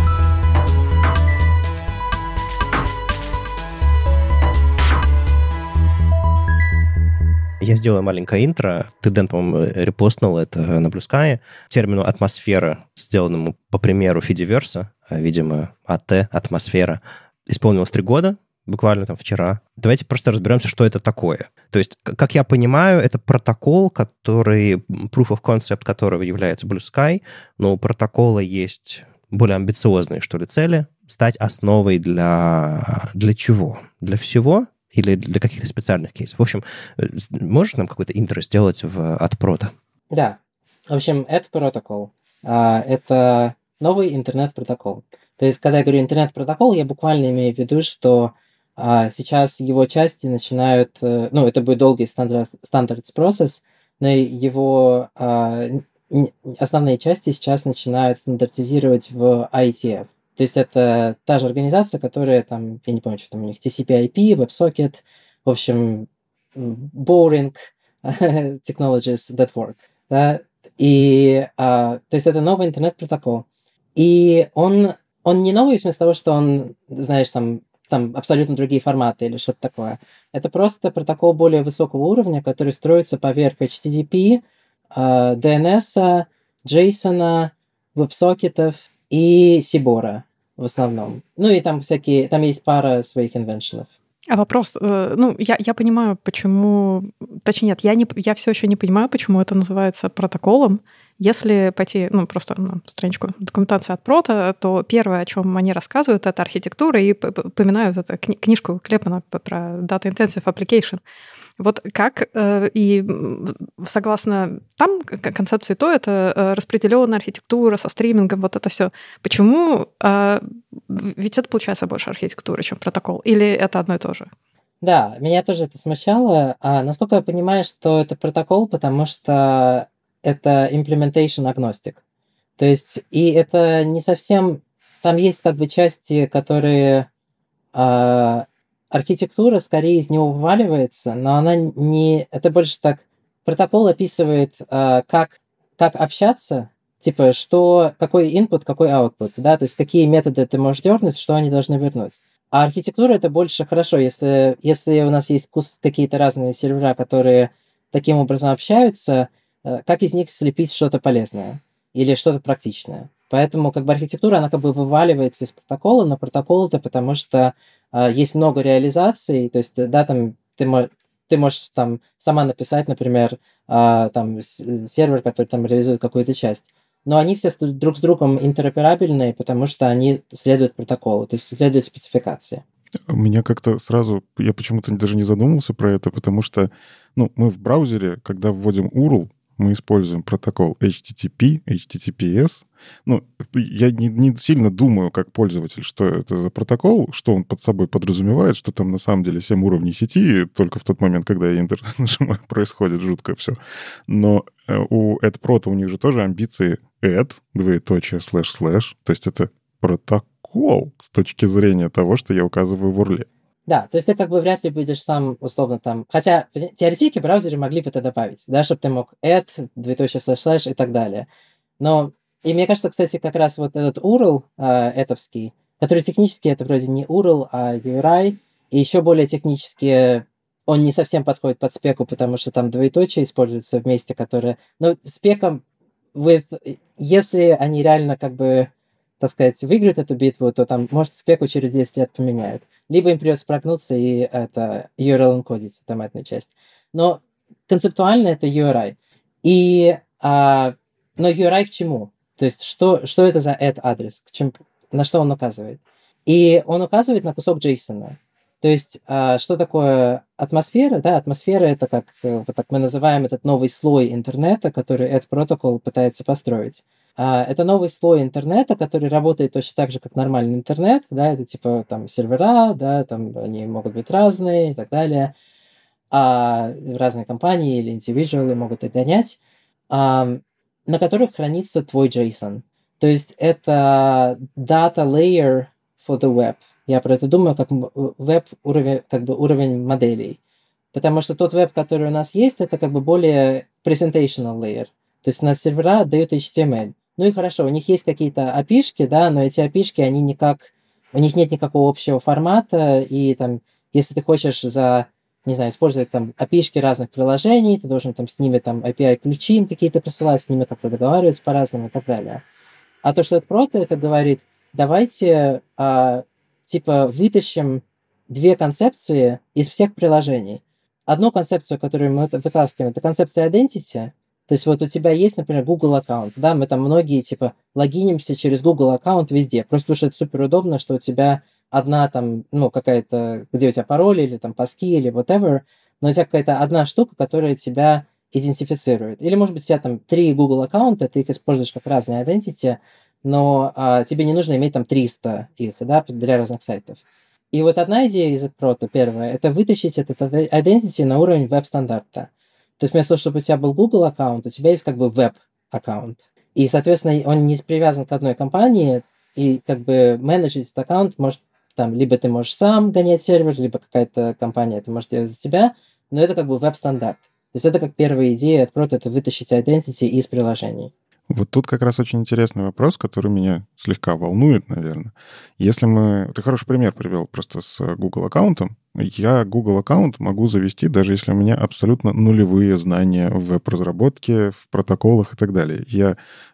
Speaker 2: Я сделаю маленькое интро. Ты, Дэн, по-моему, репостнул это на Blue Sky. Термину «атмосфера», сделанному по примеру Фидиверса, видимо, АТ, атмосфера, исполнилось три года, буквально там вчера. Давайте просто разберемся, что это такое. То есть, как я понимаю, это протокол, который, proof of concept которого является Blue Sky, но у протокола есть более амбициозные, что ли, цели. Стать основой для... Для чего? Для всего? Или для каких-то специальных кейсов? В общем, можешь нам какой-то интро сделать в, от прота?
Speaker 4: Да. В общем, это протокол. А, это новый интернет-протокол. То есть, когда я говорю интернет-протокол, я буквально имею в виду, что а, сейчас его части начинают... э, Ну, это будет долгий стандарт процесс, но его а, н- основные части сейчас начинают стандартизировать в ай ти эф. То есть это та же организация, которая там, я не помню, что там у них, ти си пи ай пи, WebSocket, в общем, boring technologies that work. Да? И, а, то есть это новый интернет-протокол. И он, он не новый в смысле того, что он, знаешь, там, там абсолютно другие форматы или что-то такое. Это просто протокол более высокого уровня, который строится поверх эйч ти ти пи, э, ди эн эс, JSON, веб-сокетов и Сибора в основном. Ну и там всякие, там есть пара своих инвеншенов.
Speaker 3: А вопрос, э, ну, я, я понимаю, почему... Точнее, нет, я, не, я все еще не понимаю, почему это называется протоколом. Если пойти, ну, просто на страничку документации от Прото, то первое, о чем они рассказывают, это архитектура, и упоминают это кни- книжку Клепмана про Data Intensive Application. Вот как, э, и согласно там концепции, то это э, распределенная архитектура со стримингом, вот это все. Почему? Э, ведь это получается больше архитектура, чем протокол. Или это одно и то же?
Speaker 4: Да, меня тоже это смущало. А, насколько я понимаю, что это протокол, потому что это implementation agnostic. То есть, и это не совсем... Там есть как бы части, которые... А, архитектура скорее из него вываливается, но она не... Это больше так... Протокол описывает, а, как, как общаться, типа, что, какой input, какой output, да, то есть какие методы ты можешь дернуть, что они должны вернуть. А архитектура это больше хорошо, если, если у нас есть какие-то разные сервера, которые таким образом общаются, как из них слепить что-то полезное или что-то практичное. Поэтому как бы архитектура, она как бы вываливается из протокола, но протокол это потому что э, есть много реализаций, то есть, да, там ты, мож, ты можешь там сама написать, например, э, там сервер, который там реализует какую-то часть, но они все друг с другом интероперабельные, потому что они следуют протоколу, то есть следуют спецификации.
Speaker 1: У меня как-то сразу, я почему-то даже не задумывался про это, потому что, ну, мы в браузере, когда вводим ю ар эл, мы используем протокол эйч ти ти пи, эйч ти ти пи эс. Ну, я не, не сильно думаю, как пользователь, что это за протокол, что он под собой подразумевает, что там на самом деле семь уровней сети, только в тот момент, когда я Enter нажимаю, происходит жутко все. Но у AddProto у них же тоже амбиции add, двоеточие, слэш-слэш, то есть это протокол с точки зрения того, что я указываю в урле.
Speaker 4: Да, то есть ты как бы вряд ли будешь сам условно там... Хотя теоретически браузеры могли бы это добавить, да, чтобы ты мог add, двоеточие, слэш-слэш и так далее. Но, и мне кажется, кстати, как раз вот этот ю ар эл э, этовский, который технически это вроде не ю ар эл, а ю ар ай, и еще более технически он не совсем подходит под спеку, потому что там двоеточие используются вместе, которые... Но спеком, with... если они реально как бы, так сказать, выиграют эту битву, то там, может, спеку через десять лет поменяют. Либо им придется прогнуться и это ю ар эл энкодить, автоматную часть. Но концептуально это ю ар ай. И, а, но ю ар ай к чему? То есть что, что это за add-адрес? К чем, на что он указывает? И он указывает на кусок JSON. То есть а, что такое атмосфера? Да, атмосфера — это как, вот так мы называем этот новый слой интернета, который этот протокол пытается построить. Это новый слой интернета, который работает точно так же, как нормальный интернет, да, это типа там сервера, да, там они могут быть разные и так далее, а разные компании или индивидуалы могут их гонять, а, на которых хранится твой JSON. То есть это data layer for the web. Я про это думаю как веб уровень, как бы уровень моделей. Потому что тот веб, который у нас есть, это как бы более presentational layer. То есть у нас сервера отдают эйч ти эм эль. Ну и хорошо, у них есть какие-то эй пи ай-шки, да, но эти эй пи ай-шки, они никак... У них нет никакого общего формата, и там, если ты хочешь за, не знаю, использовать там эй пи ай-шки разных приложений, ты должен там с ними там эй пи ай-ключи им какие-то присылать, с ними как-то договариваться по-разному и так далее. А то, что это прото, это говорит, давайте, а, типа, вытащим две концепции из всех приложений. Одну концепцию, которую мы вытаскиваем, это концепция identity. То есть вот у тебя есть, например, Google аккаунт, да, мы там многие, типа, логинимся через Google аккаунт везде, просто потому что это супер удобно, что у тебя одна там, ну, какая-то, где у тебя пароль или там паски или whatever, но у тебя какая-то одна штука, которая тебя идентифицирует. Или, может быть, у тебя там три Google аккаунта, ты их используешь как разные identity, но а, тебе не нужно иметь там триста их, да, для разных сайтов. И вот одна идея из прото, первая, это вытащить этот identity на уровень веб-стандарта. То есть вместо того, чтобы у тебя был Google аккаунт, у тебя есть как бы веб-аккаунт. И, соответственно, он не привязан к одной компании, и как бы менеджить этот аккаунт может там, либо ты можешь сам гонять сервер, либо какая-то компания это может делать за тебя, но это как бы веб-стандарт. То есть это как первая идея от прото, это вытащить identity из приложений.
Speaker 1: Вот тут как раз очень интересный вопрос, который меня слегка волнует, наверное. Если мы... Ты хороший пример привел просто с Google аккаунтом. Я Google аккаунт могу завести, даже если у меня абсолютно нулевые знания в веб-разработке, в протоколах и так далее. Я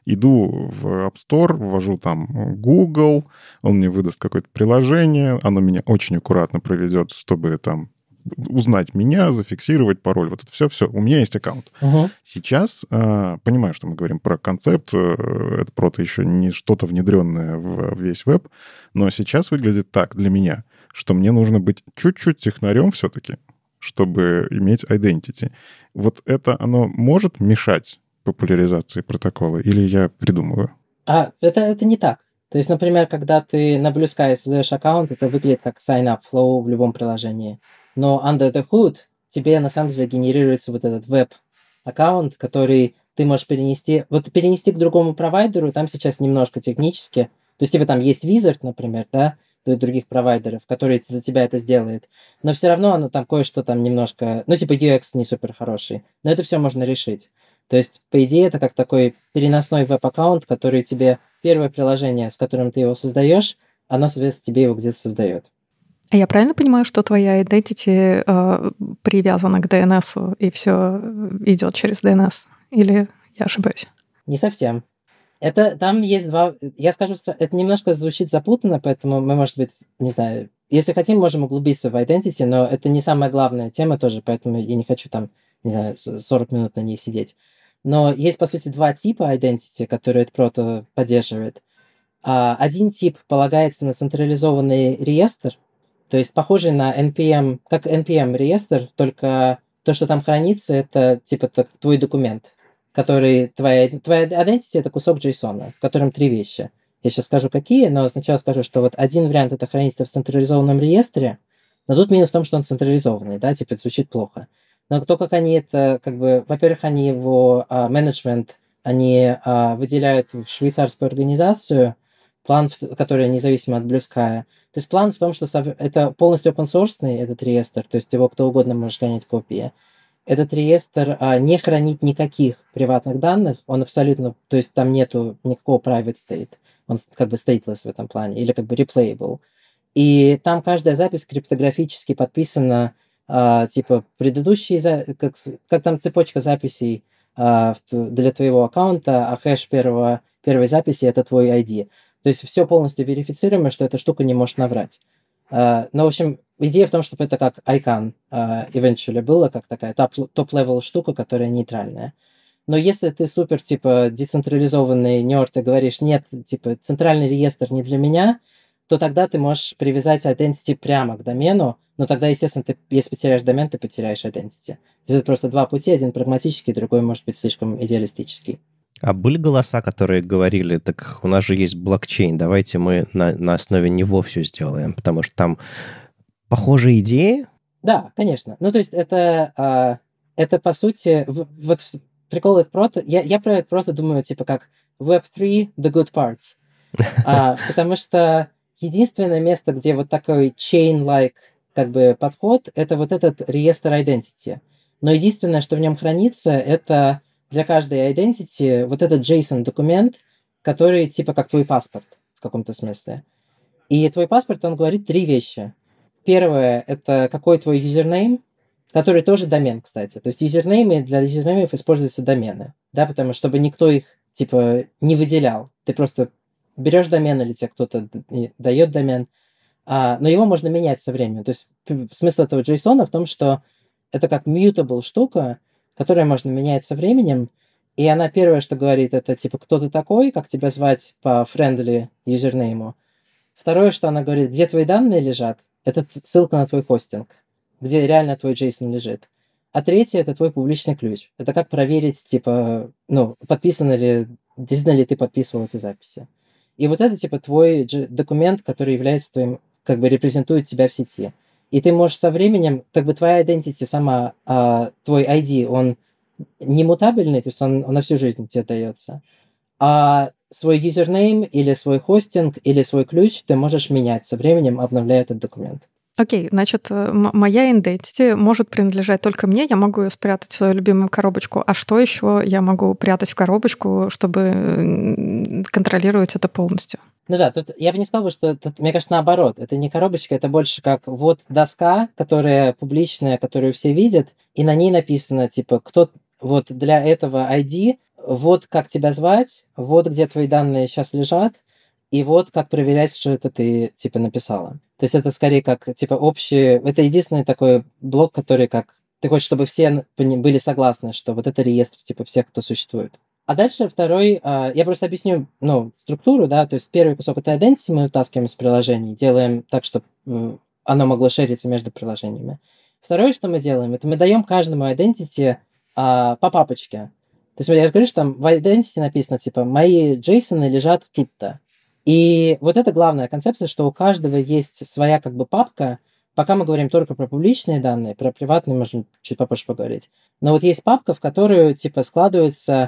Speaker 1: иду в App Store, ввожу там Google, он мне выдаст какое-то приложение, оно меня очень аккуратно проведет, чтобы там узнать меня, зафиксировать пароль. Вот это все-все. У меня есть аккаунт.
Speaker 4: Угу.
Speaker 1: Сейчас, э, понимаю, что мы говорим про концепт, э, это просто еще не что-то внедренное в весь веб, но сейчас выглядит так для меня, что мне нужно быть чуть-чуть технарем все-таки, чтобы иметь identity. Вот это оно может мешать популяризации протокола или я придумываю?
Speaker 4: А, это, это не так. То есть, например, когда ты на Blue Sky создаешь аккаунт, это выглядит как sign-up flow в любом приложении. Но under the hood тебе на самом деле генерируется вот этот веб-аккаунт, который ты можешь перенести... Вот перенести к другому провайдеру, там сейчас немножко технически. То есть, типа там есть Wizard, например, да, и других провайдеров, который за тебя это сделает. Но все равно оно там кое-что там немножко... Ну, типа ю экс не супер хороший. Но это все можно решить. То есть, по идее, это как такой переносной веб-аккаунт, который тебе... Первое приложение, с которым ты его создаешь, оно, соответственно, тебе его где-то создает.
Speaker 3: А я правильно понимаю, что твоя identity э, привязана к ди эн эс, и все идет через ди эн эс? Или я ошибаюсь?
Speaker 4: Не совсем. Это там есть два... Я скажу, это немножко звучит запутанно, поэтому мы, может быть, не знаю... Если хотим, можем углубиться в identity, но это не самая главная тема тоже, поэтому я не хочу там, не знаю, сорок минут на ней сидеть. Но есть, по сути, два типа identity, которые это прото поддерживает. Один тип полагается на централизованный реестр, то есть похожий на эн пи эм, как эн пи эм реестр, только то, что там хранится, это типа так, твой документ, который твоя, твоя identity это кусок JSON, в котором три вещи. Я сейчас скажу какие, но сначала скажу, что вот один вариант это хранится в централизованном реестре, но тут минус в том, что он централизованный, да, типа это звучит плохо. Но то, как они это, как бы, во-первых, они его менеджмент, а, они а, выделяют в швейцарскую организацию, план, который независим от Blue Sky. То есть план в том, что это полностью open-source этот реестр, то есть его кто угодно может гонять копии. Этот реестр а, не хранит никаких приватных данных, он абсолютно, то есть там нету никакого private state, он как бы stateless в этом плане, или как бы replayable. И там каждая запись криптографически подписана, а, типа предыдущие, как, как там цепочка записей а, для твоего аккаунта, а хэш первого, первой записи это твой ай ди. То есть все полностью верифицируемо, что эта штука не может наврать. Uh, ну, в общем, идея в том, чтобы это как ICANN uh, eventually было, как такая топ-левел штука, которая нейтральная. Но если ты супер, типа, децентрализованный нерд и говоришь, нет, типа, центральный реестр не для меня, то тогда ты можешь привязать identity прямо к домену, но тогда, естественно, ты, если потеряешь домен, ты потеряешь identity. То есть это просто два пути, один прагматический, другой, может быть, слишком идеалистический.
Speaker 2: А были голоса, которые говорили, так у нас же есть блокчейн, давайте мы на, на основе него все сделаем, потому что там похожие идеи?
Speaker 4: Да, конечно. Ну, то есть это, это по сути, вот прикол это прото, я, я про это прото думаю, типа как веб три, the good parts. а, потому что единственное место, где вот такой chain-like как бы подход, это вот этот реестр identity. Но единственное, что в нем хранится, это для каждой identity вот этот JSON-документ, который типа как твой паспорт в каком-то смысле. И твой паспорт, он говорит три вещи. Первое – это какой твой юзернейм, который тоже домен, кстати. То есть юзернеймы, для юзернеймов используются домены, да, потому что чтобы никто их типа не выделял. Ты просто берешь домен или тебе кто-то дает домен, а, но его можно менять со временем. То есть смысл этого JSON в том, что это как mutable штука, которая можно менять со временем, и она первое, что говорит, это типа, кто ты такой, как тебя звать по friendly юзернейму. Второе, что она говорит, где твои данные лежат, это ссылка на твой хостинг, где реально твой JSON лежит. А третье, это твой публичный ключ. Это как проверить, типа, ну, подписано ли, действительно ли ты подписывал эти записи. И вот это, типа, твой документ, который является твоим, как бы репрезентует тебя в сети. И ты можешь со временем, как бы твоя identity сама, а, твой ай ди, он не мутабельный, то есть он, он на всю жизнь тебе дается. А свой юзернейм или свой хостинг или свой ключ ты можешь менять со временем, обновляя этот документ.
Speaker 3: Окей, значит, м- моя identity может принадлежать только мне, я могу ее спрятать в свою любимую коробочку. А что еще я могу прятать в коробочку, чтобы м, контролировать это полностью?
Speaker 4: Ну да, тут я бы не сказал, что тут, мне кажется, наоборот. Это не коробочка, это больше как вот доска, которая публичная, которую все видят, и на ней написано, типа, кто вот для этого ай ди, вот как тебя звать, вот где твои данные сейчас лежат, и вот как проверять, что это ты, типа, написала. То есть это скорее как, типа, общий... Это единственный такой блок, который как... Ты хочешь, чтобы все пони- были согласны, что вот это реестр, типа, всех, кто существует. А дальше второй, а, я просто объясню, ну, структуру, да, то есть первый кусок это identity мы вытаскиваем из приложений, делаем так, чтобы м, оно могло шериться между приложениями. Второе, что мы делаем, это мы даем каждому identity а, по папочке. То есть я же говорю, что там в identity написано, типа, мои JSON лежат тут-то. И вот это главная концепция, что у каждого есть своя как бы папка. Пока мы говорим только про публичные данные, про приватные можем чуть попозже поговорить. Но вот есть папка, в которую типа складывается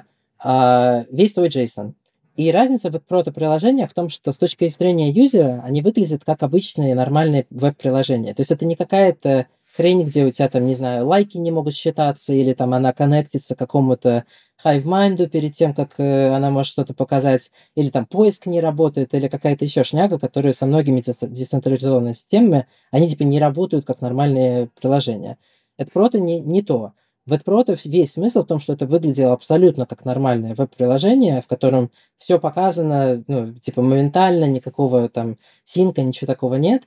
Speaker 4: а, весь твой JSON. И разница в прото-приложениях в том, что с точки зрения юзера они выглядят как обычные нормальные веб-приложения. То есть это не какая-то хрень, где у тебя там, не знаю, лайки не могут считаться, или там она коннектится к какому-то HiveMind перед тем, как э, она может что-то показать, или там поиск не работает, или какая-то еще шняга, которая со многими децентрализованными системами, они типа не работают как нормальные приложения. Это прото не, не то. В AdProto весь смысл в том, что это выглядело абсолютно как нормальное веб-приложение, в котором все показано, ну, типа моментально, никакого там синка, ничего такого нет.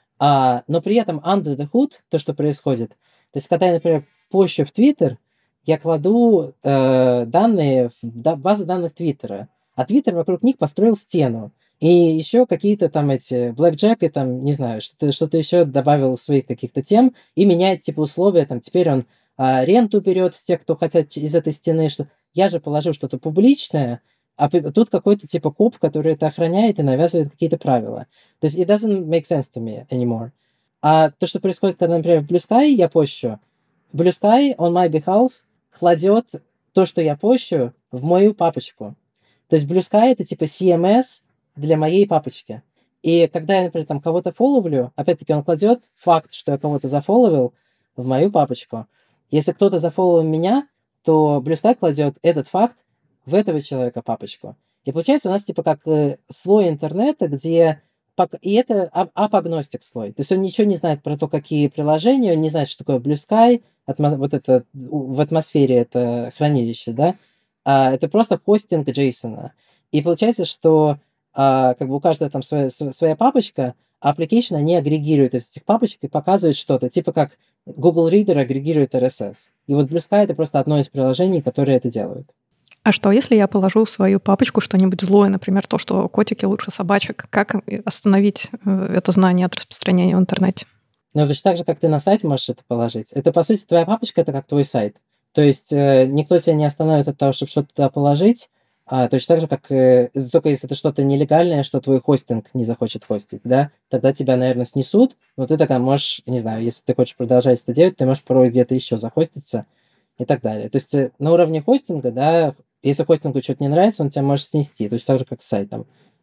Speaker 4: А, но при этом under the hood, то, что происходит, то есть когда я, например, пощу в Twitter, я кладу э, данные в да, базу данных Твиттера, а Твиттер вокруг них построил стену. И еще какие-то там эти Blackjack и там, не знаю, что-то, что-то еще добавил своих каких-то тем и меняет типа условия. Там теперь он а, ренту берет с тех, кто хотят из этой стены. Что... Я же положил что-то публичное, а тут какой-то типа коп, который это охраняет и навязывает какие-то правила. То есть it doesn't make sense to me anymore. А то, что происходит, когда, например, в Blue Sky я пощу, Blue Sky on my behalf кладет то, что я пощу, в мою папочку. То есть Blue Sky это типа си эм эс для моей папочки. И когда я, например, там кого-то фолловлю, опять-таки он кладет факт, что я кого-то зафолловил, в мою папочку. Если кто-то зафолловил меня, то Blue Sky кладет этот факт в этого человека папочку. И получается у нас типа как э, слой интернета, где... И это ап-агностик слой. То есть он ничего не знает про то, какие приложения, он не знает, что такое Blue Sky, атмос... вот это в атмосфере это хранилище, да, а это просто хостинг JSON. И получается, что а, как бы у каждого там своя, своя папочка, а application они агрегируют из этих папочек и показывают что-то, типа как Google Reader агрегирует эр эс эс. И вот Blue Sky это просто одно из приложений, которые это делают.
Speaker 3: А что, если я положу в свою папочку что-нибудь злое, например, то, что котики лучше собачек? Как остановить это знание от распространения в интернете?
Speaker 4: Ну, точно так же, как ты на сайт можешь это положить. Это, по сути, твоя папочка, это как твой сайт. То есть э, никто тебя не остановит от того, чтобы что-то туда положить, а точно так же, как э, только если это что-то нелегальное, что твой хостинг не захочет хостить, да, тогда тебя, наверное, снесут, но ты тогда можешь, не знаю, если ты хочешь продолжать это делать, ты можешь порой где-то еще захоститься и так далее. То есть э, на уровне хостинга, да, если хостингу что-то не нравится, он тебя может снести, точно так же, как с сайтом.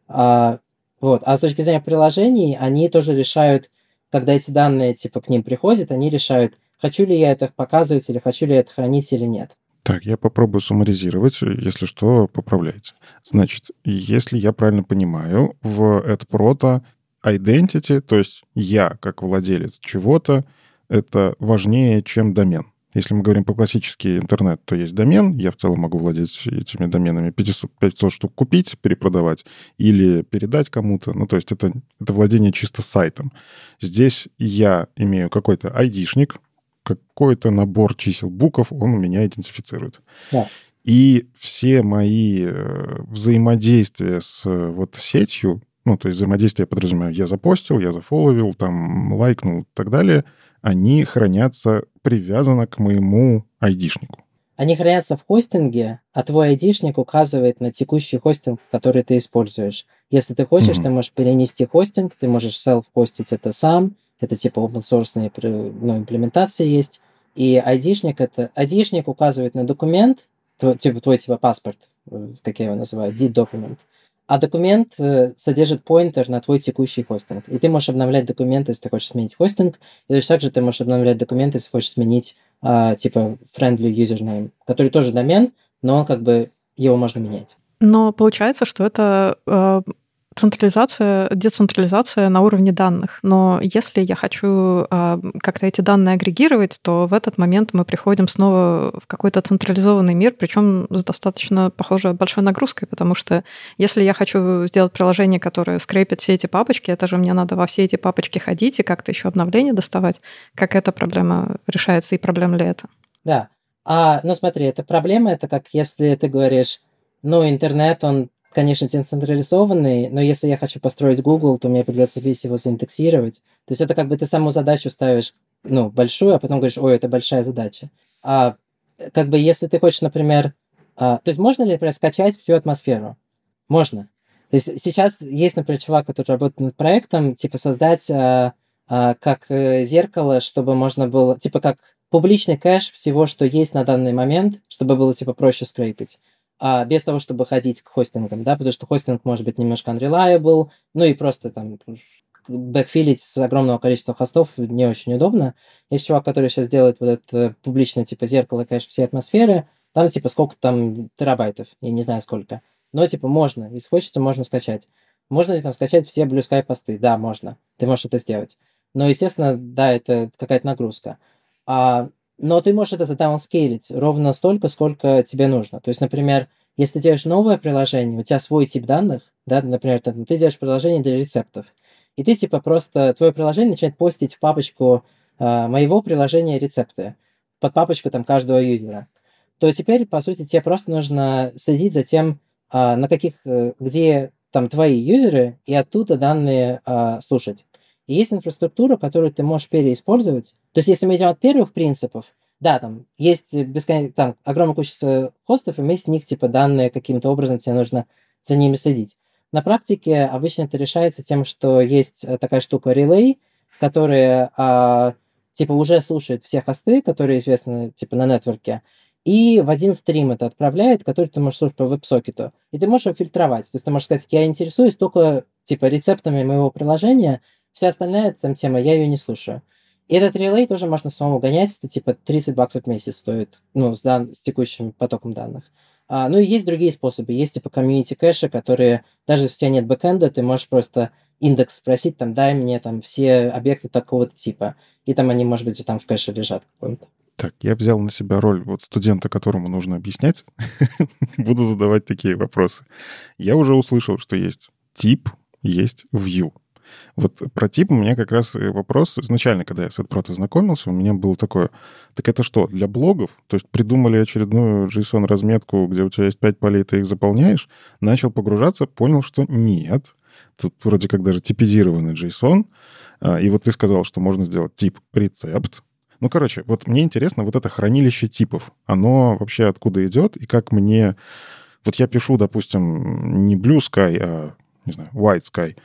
Speaker 4: А, вот. А с точки зрения приложений, они тоже решают, когда эти данные типа к ним приходят, они решают, хочу ли я это показывать, или хочу ли я это хранить, или нет.
Speaker 1: Так, я попробую суммаризировать, если что, поправляйте. Значит, если я правильно понимаю, в AdProto identity, то есть я как владелец чего-то, это важнее, чем домен. Если мы говорим про классический интернет, то есть домен. Я в целом могу владеть этими доменами, пятьсот, пятьсот штук купить, перепродавать или передать кому-то. Ну, то есть это, это владение чисто сайтом. Здесь я имею какой-то айдишник, какой-то набор чисел, букв, он у меня идентифицирует.
Speaker 4: Да.
Speaker 1: И все мои взаимодействия с вот сетью, ну, то есть взаимодействие, я подразумеваю, я запостил, я зафолловил, там, лайкнул и так далее, они хранятся привязано к моему айдишнику.
Speaker 4: Они хранятся в хостинге, а твой айдишник указывает на текущий хостинг, который ты используешь. Если ты хочешь, mm-hmm. ты можешь перенести хостинг, ты можешь self-хостить это сам, это типа open-source ну, имплементации есть, и айдишник это... айдишник указывает на документ, твой, типа твой типа паспорт, как я его называю, deed document, А документ э, содержит поинтер на твой текущий хостинг. И ты можешь обновлять документы, если ты хочешь сменить хостинг. И точно так же ты можешь обновлять документы, если хочешь сменить э, типа friendly username, который тоже домен, но он как бы его можно менять.
Speaker 3: Но получается, что это э, централизация, децентрализация на уровне данных. Но если я хочу э, как-то эти данные агрегировать, то в этот момент мы приходим снова в какой-то централизованный мир, причем с достаточно, похоже, большой нагрузкой, потому что если я хочу сделать приложение, которое скрепит все эти папочки, это же мне надо во все эти папочки ходить и как-то еще обновления доставать. Как эта проблема решается и проблема ли это?
Speaker 4: Да. А, ну смотри, эта проблема, это как если ты говоришь, ну, интернет, он, конечно, децентрализованный, но если я хочу построить Google, то мне придется весь его заиндексировать. То есть это как бы ты саму задачу ставишь, ну, большую, а потом говоришь, ой, это большая задача. А как бы если ты хочешь, например, а, то есть можно ли, например, скачать всю атмосферу? Можно. То есть сейчас есть, например, чувак, который работает над проектом, типа создать а, а, как э, зеркало, чтобы можно было, типа как публичный кэш всего, что есть на данный момент, чтобы было типа проще скрепить. А без того, чтобы ходить к хостингам, да, потому что хостинг может быть немножко unreliable, ну и просто там бэкфилить с огромного количества хостов не очень удобно. Есть чувак, который сейчас делает вот это публичное типа зеркало кэш всей атмосферы, там типа сколько там терабайтов, я не знаю сколько, но типа можно, если хочется, можно скачать. Можно ли там скачать все Blue Sky посты? Да, можно, ты можешь это сделать. Но, естественно, да, это какая-то нагрузка. А, но ты можешь это задаунскейлить ровно столько, сколько тебе нужно. То есть, например, если ты делаешь новое приложение, у тебя свой тип данных, да, например, ты, ты делаешь приложение для рецептов, и ты типа просто, твое приложение начинает постить в папочку а, моего приложения рецепты, под папочку там каждого юзера, то теперь, по сути, тебе просто нужно следить за тем, а, на каких, где там твои юзеры, и оттуда данные а, слушать. И есть инфраструктура, которую ты можешь переиспользовать. То есть, если мы идем от первых принципов, да, там есть бескон... там огромное количество хостов, и вместе них типа данные каким-то образом тебе нужно за ними следить. На практике обычно это решается тем, что есть такая штука Relay, которая а, типа уже слушает все хосты, которые известны типа на нетворке, и в один стрим это отправляет, который ты можешь слушать по веб-сокету. И ты можешь его фильтровать. То есть ты можешь сказать, я интересуюсь только типа рецептами моего приложения, вся остальная там тема, я ее не слушаю. И этот релей тоже можно самому гонять, это типа тридцать баксов в месяц стоит, ну, с, дан... с текущим потоком данных. А, ну и есть другие способы, есть типа комьюнити кэши, которые, даже если у тебя нет бэкэнда, ты можешь просто индекс спросить, там, дай мне там все объекты такого-то типа, и там они, может быть, там в кэше лежат какой-то.
Speaker 1: Так, я взял на себя роль вот студента, которому нужно объяснять. Буду задавать такие вопросы. Я уже услышал, что есть тип, есть view. Вот про тип у меня как раз вопрос. Изначально, когда я с AdProto знакомился, у меня было такое, так это что, для блогов? То есть придумали очередную JSON-разметку, где у тебя есть пять полей, ты их заполняешь, начал погружаться, понял, что нет. Тут вроде как даже типизированный JSON. И вот ты сказал, что можно сделать тип рецепт. Ну, короче, вот мне интересно вот это хранилище типов. Оно вообще откуда идет и как мне... Вот я пишу, допустим, не Blue Sky, а не знаю, White Sky.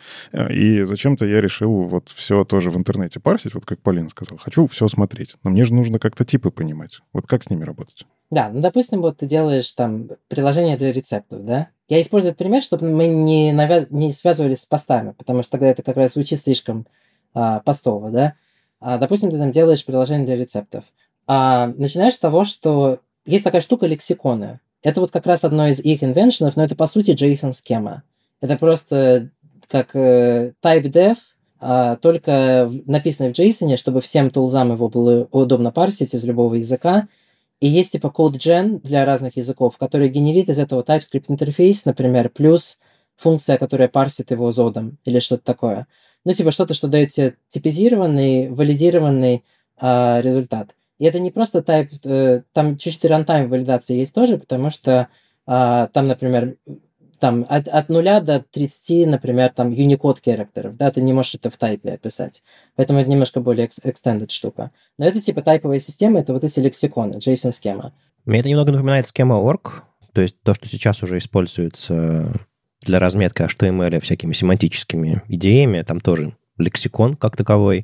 Speaker 1: И зачем-то я решил вот все тоже в интернете парсить, вот как Полина сказала. Хочу все смотреть. Но мне же нужно как-то типы понимать. Вот как с ними работать?
Speaker 4: Да, ну, допустим, вот ты делаешь там приложение для рецептов, да? Я использую этот пример, чтобы мы не, навя... не связывались с постами, потому что тогда это как раз звучит слишком а, постово, да? А, допустим, ты там делаешь приложение для рецептов. А, начинаешь с того, что есть такая штука лексиконы. Это вот как раз одно из их инвеншенов, но это, по сути, JSON-схема. Это просто как э, type-def, а, только написанный в JSON, чтобы всем тулзам его было удобно парсить из любого языка. И есть типа code-gen для разных языков, который генерит из этого TypeScript интерфейс, например, плюс функция, которая парсит его зодом или что-то такое. Ну, типа что-то, что дает тебе типизированный, валидированный а, результат. И это не просто type, э, там чуть-чуть runtime валидации есть тоже, потому что а, там, например, там от, от нуля до тридцати, например, там Unicode характеров, да, ты не можешь это в тайпе описать. Поэтому это немножко более extended штука. Но это типа тайповая система, это вот эти лексиконы, JSON-схема.
Speaker 2: Мне это немного напоминает схема орг, то есть то, что сейчас уже используется для разметки эйч ти эм эль всякими семантическими идеями, там тоже лексикон как таковой,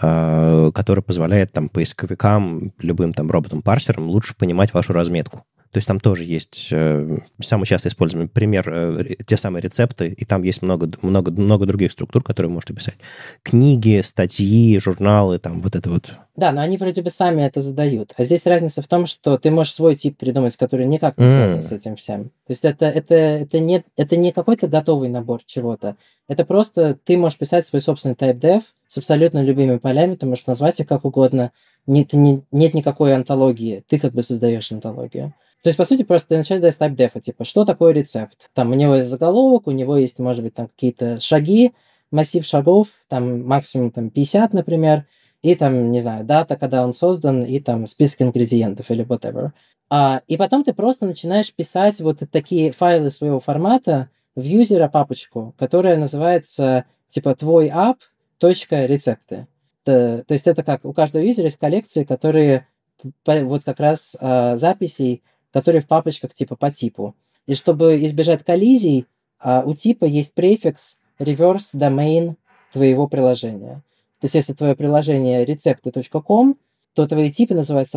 Speaker 2: который позволяет там поисковикам, любым там роботам-парсерам лучше понимать вашу разметку. То есть там тоже есть э, самый часто используемый пример, э, те самые рецепты, и там есть много, много, много других структур, которые вы можете писать. Книги, статьи, журналы, там вот это вот.
Speaker 4: Да, но они вроде бы сами это задают. А здесь разница в том, что ты можешь свой тип придумать, который никак не связан mm. с этим всем. То есть это, это, это, не, это не какой-то готовый набор чего-то. Это просто ты можешь писать свой собственный type-dev с абсолютно любыми полями, ты можешь назвать их как угодно. Нет, не, нет никакой антологии. Ты как бы создаешь антологию. То есть, по сути, просто ты начинаешь с type-dev, типа, что такое рецепт? Там у него есть заголовок, у него есть, может быть, там какие-то шаги, массив шагов, там максимум там, пятьдесят, например, и там, не знаю, дата, когда он создан, и там список ингредиентов или whatever. А, и потом ты просто начинаешь писать вот такие файлы своего формата в юзера папочку, которая называется типа твой app.рецепты. То, то есть это как у каждого юзера есть коллекции, которые вот как раз а, записей, которые в папочках типа по типу. И чтобы избежать коллизий, а, у типа есть префикс reverse domain твоего приложения. То есть, если твое приложение рецепты точка ком, то твои типы называются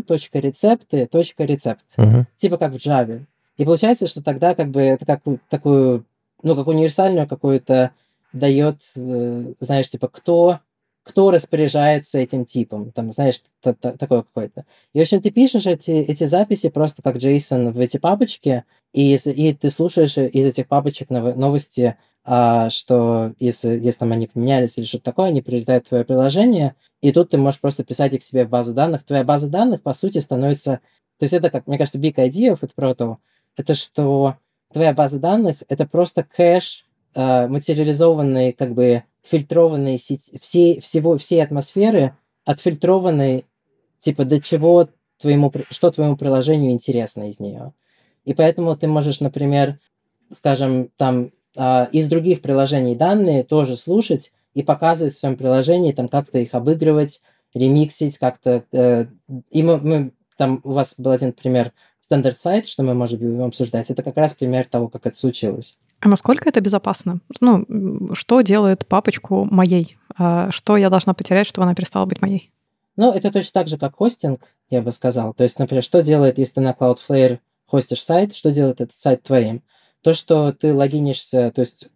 Speaker 4: com.рецепты.рецепт. Uh-huh. Типа как в Java. И получается, что тогда как бы это как такую, ну, как универсальную какую-то дает, э, знаешь, типа кто, кто распоряжается этим типом. Там, знаешь, т- т- такое какое-то. И, в общем, ты пишешь эти, эти записи просто как JSON в эти папочки, и, и ты слушаешь из этих папочек новости, А, что если, если там они поменялись или что-то такое, они прилетают в твое приложение, и тут ты можешь просто писать их себе в базу данных. Твоя база данных, по сути, становится... То есть это, как мне кажется, big idea of it, это что твоя база данных — это просто кэш, э, материализованный, как бы фильтрованный сеть, все, всего, всей атмосферы, отфильтрованный, типа, до чего твоему, что твоему приложению интересно из нее. И поэтому ты можешь, например, скажем, там, из других приложений данные тоже слушать и показывать в своем приложении, там как-то их обыгрывать, ремиксить, как-то... Э, и мы, мы, там у вас был один пример стандарт сайт, что мы можем обсуждать. Это как раз пример того, как это случилось.
Speaker 3: А насколько это безопасно? Ну, что делает папочку моей? Что я должна потерять, чтобы она перестала быть моей?
Speaker 4: Ну, это точно так же, как хостинг, я бы сказал. То есть, например, что делает, если ты на Cloudflare хостишь сайт, что делает этот сайт твоим? То, что ты логинишься, то есть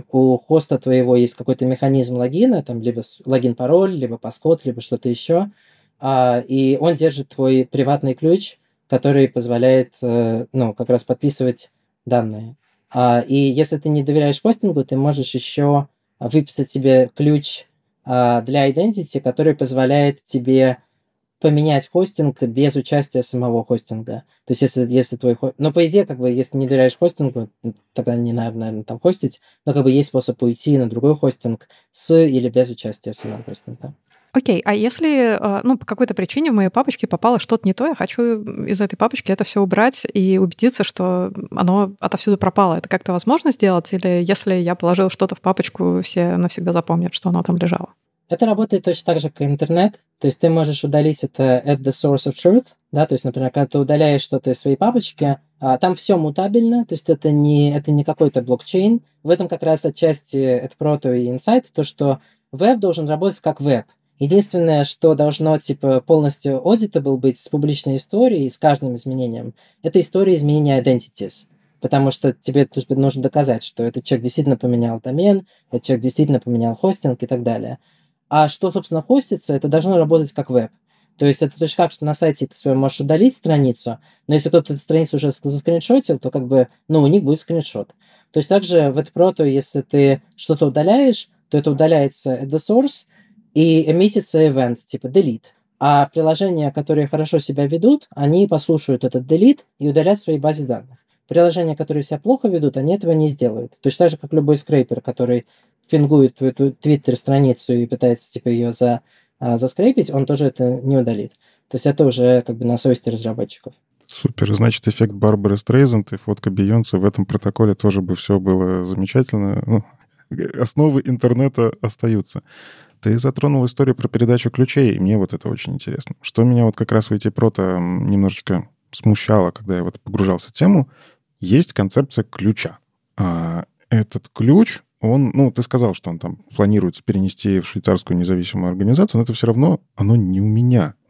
Speaker 4: у хоста твоего есть какой-то механизм логина, там либо логин-пароль, либо паскод, либо что-то еще, а, и он держит твой приватный ключ, который позволяет, ну, как раз подписывать данные. А, и если ты не доверяешь хостингу, ты можешь еще выписать себе ключ а, для identity, который позволяет тебе поменять хостинг без участия самого хостинга. То есть, если, если твой... Ну, по идее, как бы, если не доверяешь хостингу, тогда не надо, наверное, там хостить, но как бы есть способ уйти на другой хостинг с или без участия самого хостинга.
Speaker 3: Окей, а если, ну, по какой-то причине в моей папочке попало что-то не то, я хочу из этой папочки это все убрать и убедиться, что оно отовсюду пропало. Это как-то возможно сделать? Или если я положил что-то в папочку, все навсегда запомнят, что оно там лежало?
Speaker 4: Это работает точно так же, как интернет. То есть ты можешь удалить это at the source of truth, да, то есть, например, когда ты удаляешь что-то из своей папочки, а, там все мутабельно, то есть это не, это не какой-то блокчейн. В этом как раз отчасти это Proto и Insight, то, что веб должен работать как веб. Единственное, что должно типа полностью auditable быть с публичной историей, с каждым изменением, это история изменения identities. Потому что тебе нужно доказать, что этот человек действительно поменял домен, этот человек действительно поменял хостинг и так далее. А что, собственно, хостится, это должно работать как веб. То есть это точно как, что на сайте ты своем можешь удалить страницу, но если кто-то эту страницу уже заскриншотил, то как бы, ну, у них будет скриншот. То есть также в Proto, если ты что-то удаляешь, то это удаляется at the source и эмитится event, типа delete. А приложения, которые хорошо себя ведут, они послушают этот delete и удалят в своей базе данных. Приложения, которые себя плохо ведут, они этого не сделают. Точно так же, как любой скрейпер, который фингует твою твиттер-страницу и пытается типа ее за, а, заскрейпить, он тоже это не удалит. То есть это уже как бы на совести разработчиков.
Speaker 1: Супер. Значит, эффект Барбары Стрейзанд и фотка Бейонсе в этом протоколе тоже бы все было замечательно. Ну, основы интернета остаются. Ты затронул историю про передачу ключей, и мне вот это очень интересно. Что меня вот как раз в эти прото немножечко смущало, когда я вот погружался в тему, есть концепция ключа. А этот ключ, он, ну, ты сказал, что он там планируется перенести в швейцарскую независимую организацию, но это все равно, оно не у меня.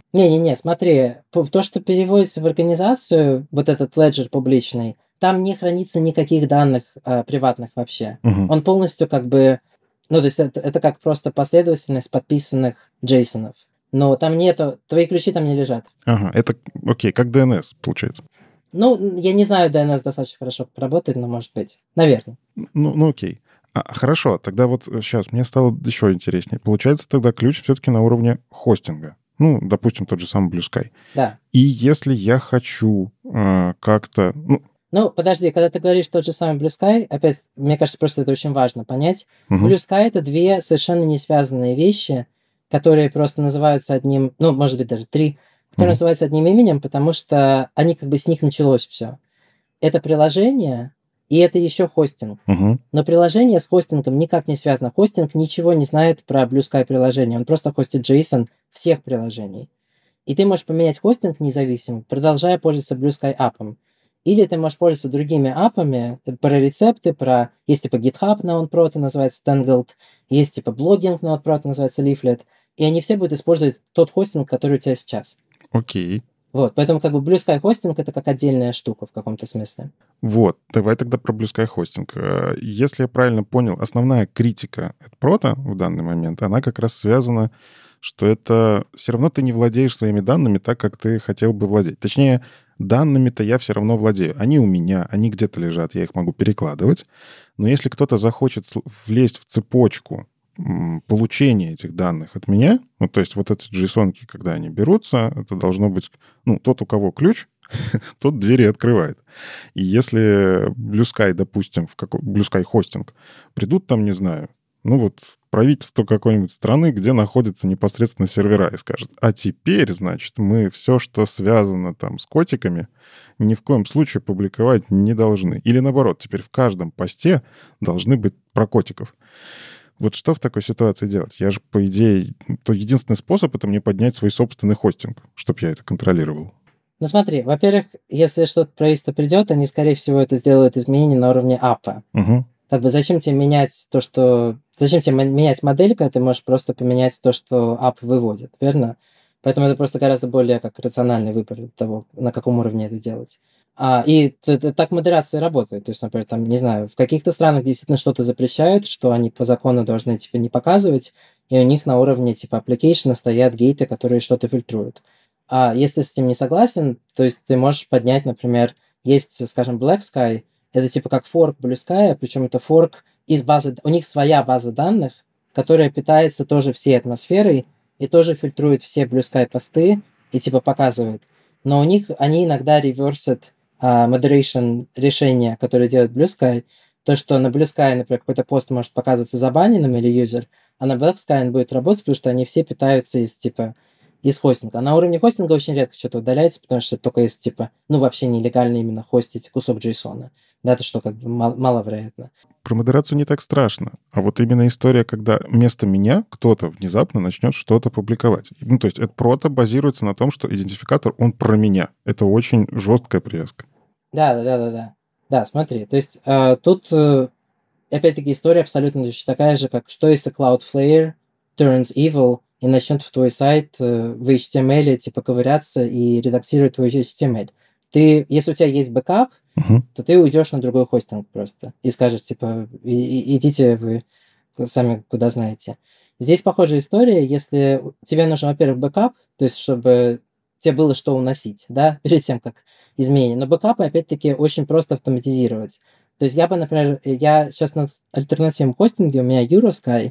Speaker 4: Не-не-не, смотри, то, что переводится в организацию, вот этот леджер публичный, там не хранится никаких данных э, приватных вообще.
Speaker 1: Угу.
Speaker 4: Он полностью как бы... Ну, то есть это, это как просто последовательность подписанных джейсонов. Но там нету... Твои ключи там не лежат.
Speaker 1: Ага, это, окей, как ди эн эс, получается.
Speaker 4: Ну, я не знаю, ди эн эс достаточно хорошо работает, но может быть. Наверное.
Speaker 1: Ну, ну окей. А, хорошо, тогда вот сейчас мне стало еще интереснее. Получается тогда ключ все-таки на уровне хостинга. Ну, допустим, тот же самый Blue Sky.
Speaker 4: Да.
Speaker 1: И если я хочу э, как-то... Ну,
Speaker 4: Ну, подожди, когда ты говоришь тот же самый Blue Sky, опять, мне кажется, просто это очень важно понять.
Speaker 1: Угу.
Speaker 4: Blue Sky — это две совершенно не связанные вещи, которые просто называются одним, ну, может быть, даже три, которые угу. называются одним именем, потому что они как бы с них началось все. Это приложение, и это еще хостинг.
Speaker 1: Угу.
Speaker 4: Но приложение с хостингом никак не связано. Хостинг ничего не знает про Blue Sky приложение. Он просто хостит JSON всех приложений. И ты можешь поменять хостинг независимо, продолжая пользоваться Blue Sky апом. Или ты можешь пользоваться другими апами про рецепты, про... Есть типа GitHub на OwnProt, называется Tangled, есть типа блогинг на OwnProt, называется Leaflet, и они все будут использовать тот хостинг, который у тебя сейчас.
Speaker 1: Окей.
Speaker 4: Вот, поэтому как бы Blue Sky хостинг — это как отдельная штука в каком-то смысле.
Speaker 1: Вот, давай тогда про Blue Sky хостинг. Если я правильно понял, основная критика от прота в данный момент, она как раз связана, что это все равно ты не владеешь своими данными так, как ты хотел бы владеть. Точнее, данными-то я все равно владею. Они у меня, они где-то лежат, я их могу перекладывать. Но если кто-то захочет влезть в цепочку получения этих данных от меня, ну, то есть вот эти джейсонки, когда они берутся, это должно быть, ну, тот, у кого ключ, тот двери открывает. И если Blue Sky, допустим, в какой Blue Sky хостинг, придут там, не знаю, ну вот правительство какой-нибудь страны, где находятся непосредственно сервера, и скажет, а теперь, значит, мы все, что связано там с котиками, ни в коем случае публиковать не должны. Или наоборот, теперь в каждом посте должны быть про котиков. Вот что в такой ситуации делать? Я же, по идее, то единственный способ — это мне поднять свой собственный хостинг, чтобы я это контролировал.
Speaker 4: Ну смотри, во-первых, если что-то правительство придет, они, скорее всего, это сделают изменения на уровне апа.
Speaker 1: Угу.
Speaker 4: Как бы зачем тебе менять то, что... Зачем тебе менять модель, когда ты можешь просто поменять то, что ап выводит, верно? Поэтому это просто гораздо более как рациональный выбор того, на каком уровне это делать. А, и это, так модерация работает. То есть, например, там, не знаю, в каких-то странах действительно что-то запрещают, что они по закону должны, типа, не показывать, и у них на уровне, типа, application стоят гейты, которые что-то фильтруют. А если с этим не согласен, то есть ты можешь поднять, например, есть, скажем, Black Sky, это типа как форк Blue Sky, причем это форк из базы, у них своя база данных, которая питается тоже всей атмосферой и тоже фильтрует все Blue Sky посты и типа показывает. Но у них, они иногда реверсят uh, moderation решения, которые делает Blue Sky, то, что на Blue Sky, например, какой-то пост может показываться забаненным или юзер, а на Black Sky он будет работать, потому что они все питаются из типа из хостинга. А на уровне хостинга очень редко что-то удаляется, потому что это только из типа, ну, вообще нелегально именно хостить кусок JSON. Да, это что, как бы мал- маловероятно.
Speaker 1: Про модерацию не так страшно. А вот именно история, когда вместо меня кто-то внезапно начнет что-то публиковать. Ну, то есть это прото базируется на том, что идентификатор, он про меня. Это очень жесткая привязка.
Speaker 4: Да, да, да, да, да. Да, смотри, то есть э, тут, э, опять-таки, история абсолютно точно такая же, как что если Cloudflare turns evil и начнет в твой сайт э, в эйч ти эм эл типа ковыряться и редактировать твой эйч ти эм эл. Ты, если у тебя есть бэкап,
Speaker 1: uh-huh.
Speaker 4: то ты уйдешь на другой хостинг просто и скажешь, типа, и, и, идите вы сами куда знаете. Здесь похожая история, если тебе нужен, во-первых, бэкап, то есть чтобы тебе было что уносить, да, перед тем, как изменения. Но бэкапы, опять-таки, очень просто автоматизировать. То есть я бы, например, я сейчас на альтернативном хостинге, у меня Eurosky,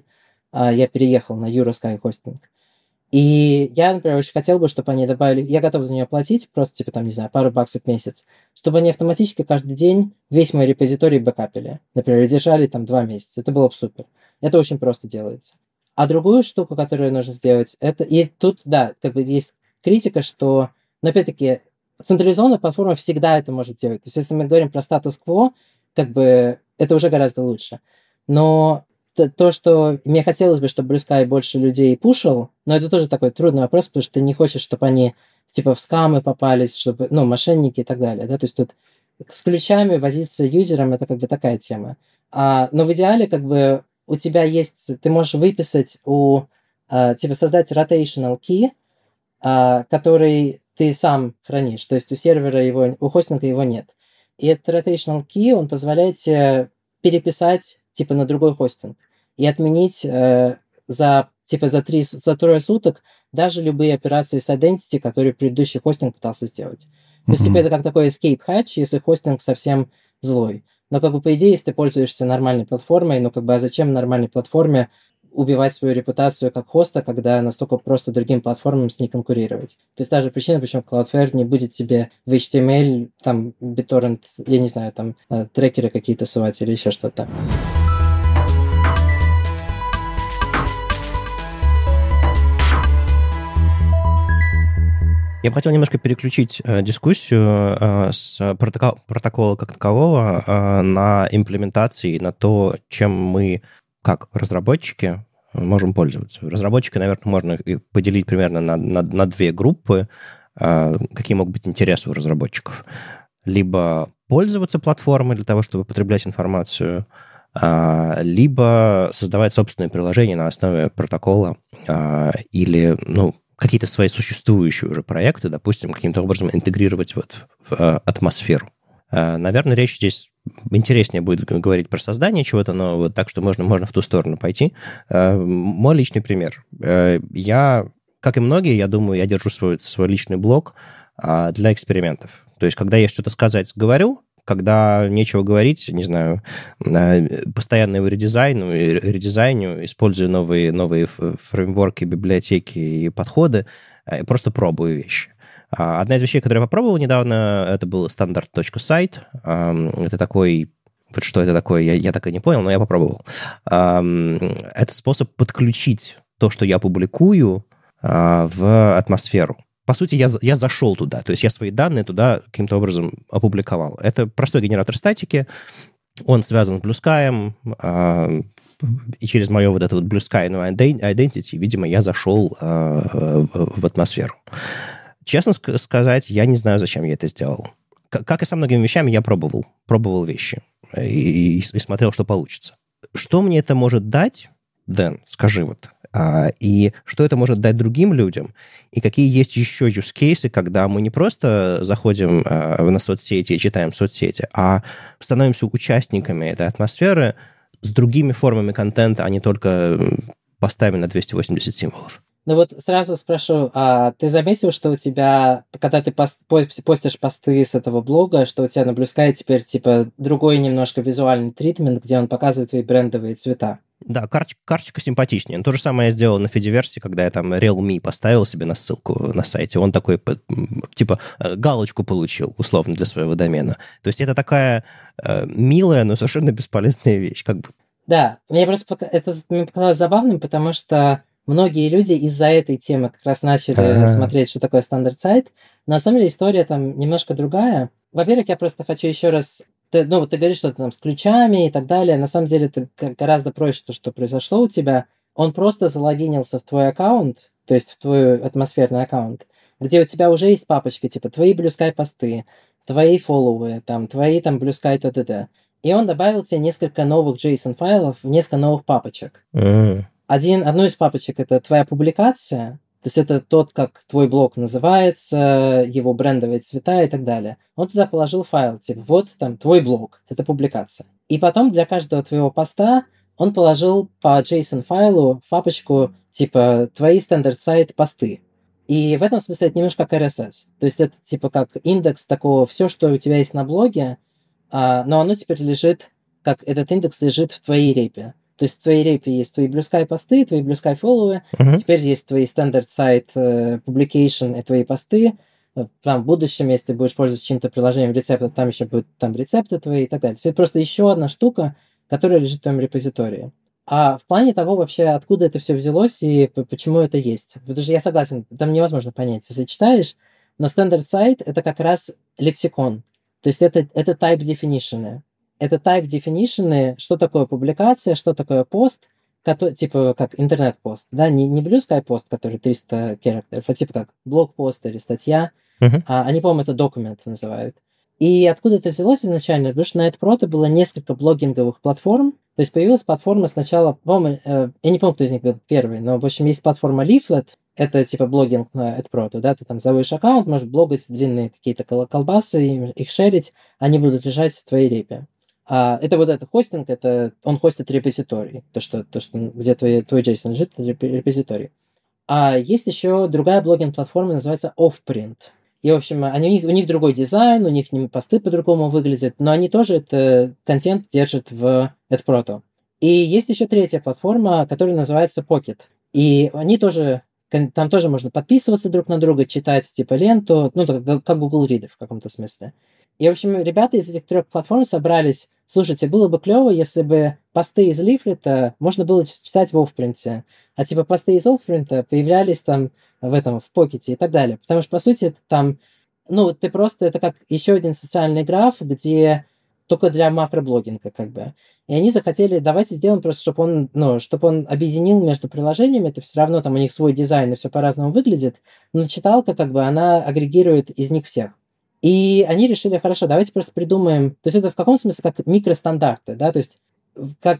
Speaker 4: я переехал на Eurosky хостинг. И я, например, очень хотел бы, чтобы они добавили... Я готов за нее платить, просто, типа, там, не знаю, пару баксов в месяц, чтобы они автоматически каждый день весь мой репозиторий бэкапили. Например, держали там два месяца. Это было бы супер. Это очень просто делается. А другую штуку, которую нужно сделать, это... И тут, да, как бы есть критика, что... Но, опять-таки, централизованная платформа всегда это может делать. То есть, если мы говорим про статус-кво, как бы это уже гораздо лучше. Но... То, что мне хотелось бы, чтобы Blue Sky больше людей пушил, но это тоже такой трудный вопрос, потому что ты не хочешь, чтобы они типа в скамы попались, чтобы, ну, мошенники и так далее, да, то есть тут с ключами возиться юзером — это как бы такая тема. А, но в идеале как бы у тебя есть, ты можешь выписать у, а, типа создать rotational key, а, который ты сам хранишь, то есть у сервера его, у хостинга его нет. И этот rotational key, он позволяет тебе переписать типа на другой хостинг и отменить э, за типа за, три, за трое суток даже любые операции с identity, которые предыдущий хостинг пытался сделать. То есть, типа, это как такой escape hatch, если хостинг совсем злой. Но, как бы, по идее, если ты пользуешься нормальной платформой, ну, как бы, а зачем нормальной платформе убивать свою репутацию как хоста, когда настолько просто другим платформам с ней конкурировать? То есть, та же причина, почему Cloudflare не будет тебе в эйч ти эм эль, там, BitTorrent, я не знаю, там, трекеры какие-то сувать или еще что-то.
Speaker 2: Я бы хотел немножко переключить э, дискуссию э, с протокол, протокола как такового э, на имплементации, на то, чем мы, как разработчики, можем пользоваться. Разработчики, наверное, можно поделить примерно на, на, на две группы, э, какие могут быть интересы у разработчиков. Либо пользоваться платформой для того, чтобы потреблять информацию, э, либо создавать собственные приложения на основе протокола э, или, ну, какие-то свои существующие уже проекты, допустим, каким-то образом интегрировать вот в э, атмосферу. Э, наверное, речь здесь интереснее будет говорить про создание чего-то, но вот так, что можно, можно в ту сторону пойти. Э, мой личный пример. Э, я, как и многие, я думаю, я держу свой, свой личный блог э, для экспериментов. То есть, когда я что-то сказать говорю, когда нечего говорить, не знаю, постоянно его редизайну, редизайню, использую новые, новые фреймворки, библиотеки и подходы, просто пробую вещи. Одна из вещей, которую я попробовал недавно, это был standard.site. Это такой... Вот что это такое, я, я так и не понял, но я попробовал. Это способ подключить то, что я публикую, в атмосферу. По сути, я, я зашел туда, то есть я свои данные туда каким-то образом опубликовал. Это простой генератор статики, он связан с Bluesky, э, и через мое вот это вот Bluesky identity, видимо, я зашел э, в, в атмосферу. Честно сказать, я не знаю, зачем я это сделал. Как и со многими вещами, я пробовал, пробовал вещи и, и, и смотрел, что получится. Что мне это может дать, Дэн, скажи вот, а, и что это может дать другим людям, и какие есть еще use cases, когда мы не просто заходим а, на соцсети и читаем соцсети, а становимся участниками этой атмосферы с другими формами контента, а не только постами на двести восемьдесят символов.
Speaker 4: Ну вот сразу спрошу, а ты заметил, что у тебя, когда ты пост, постишь посты с этого блога, что у тебя на Bluesky теперь типа другой немножко визуальный тритмент, где он показывает твои брендовые цвета?
Speaker 2: Да, карточка, карточка симпатичнее. То же самое я сделал на Фидиверсе, когда я там Realme поставил себе на ссылку на сайте. Он такой, типа, галочку получил, условно, для своего домена. То есть это такая э, милая, но совершенно бесполезная вещь. Как бы.
Speaker 4: Да, мне просто это мне показалось забавным, потому что многие люди из-за этой темы как раз начали А-а-а. смотреть, что такое стандарт-сайт. Но на самом деле история там немножко другая. Во-первых, я просто хочу еще раз... Ты, ну, вот ты говоришь, что ты там с ключами и так далее. На самом деле это гораздо проще, то, что произошло у тебя. Он просто залогинился в твой аккаунт, то есть в твой атмосферный аккаунт, где у тебя уже есть папочка, типа твои Bluesky посты, твои фолловы, там, твои там Bluesky т.д. И он добавил тебе несколько новых JSON-файлов в несколько новых папочек.
Speaker 2: Mm.
Speaker 4: Один, одну из папочек — это твоя публикация, то есть это тот, как твой блог называется, его брендовые цвета и так далее. Он туда положил файл, типа, вот там твой блог, это публикация. И потом для каждого твоего поста он положил по JSON-файлу в папочку, типа, твои стандарт-сайт посты. И в этом смысле это немножко как эр эс эс. То есть это типа как индекс такого, все, что у тебя есть на блоге, но оно теперь лежит, как этот индекс лежит в твоей репе. То есть в твоей репе есть твои Bluesky посты, твои Bluesky фолловы, uh-huh. теперь есть твои standard site uh, publication и твои посты. Там, в будущем, если ты будешь пользоваться чем-то приложением рецептов, там еще будут там рецепты твои и так далее. То есть это просто еще одна штука, которая лежит в твоем репозитории. А в плане того вообще, откуда это все взялось и почему это есть. Потому что я согласен, там невозможно понять, если читаешь, но standard site — это как раз лексикон. То есть это, это type definition. Это type definition, что такое публикация, что такое пост, который, типа как интернет-пост, да, не, не Bluesky пост, который триста characters, а типа как блог-пост или статья, uh-huh. а, они, по-моему, это документ называют. И откуда это взялось изначально? Потому что на AdProto было несколько блогинговых платформ. То есть появилась платформа сначала, по-моему, э, я не помню, кто из них был первый, но, в общем, есть платформа Leaflet, это типа блогинг на AdProto, да, ты там заводишь аккаунт, можешь блогать длинные какие-то кол- колбасы, их шерить, они будут лежать в твоей репе. А, это вот это хостинг, это он хостит репозиторий, то, что, то, что где твой, твой JSON лежит, это реп- репозиторий. А есть еще другая блогинг-платформа, называется Offprint. И, в общем, они, у, них, у них другой дизайн, у них посты по-другому выглядят, но они тоже этот контент держат в AdProto. И есть еще третья платформа, которая называется Pocket. И они тоже, там тоже можно подписываться друг на друга, читать типа ленту, ну, как Google Reader в каком-то смысле. И, в общем, ребята из этих трех платформ собрались. Слушайте, было бы клево, если бы посты из Лифлета можно было читать в Offprint, а типа посты из Offprint появлялись там в этом, в покете и так далее. Потому что, по сути, это там, ну, ты просто, это как еще один социальный граф, где только для макроблогинга, как бы. И они захотели, давайте сделаем просто, чтобы он, ну, чтобы он объединил между приложениями, это все равно там у них свой дизайн и все по-разному выглядит, но читалка, как бы, она агрегирует из них всех. И они решили, хорошо, давайте просто придумаем, то есть это в каком смысле как микростандарты, да, то есть как,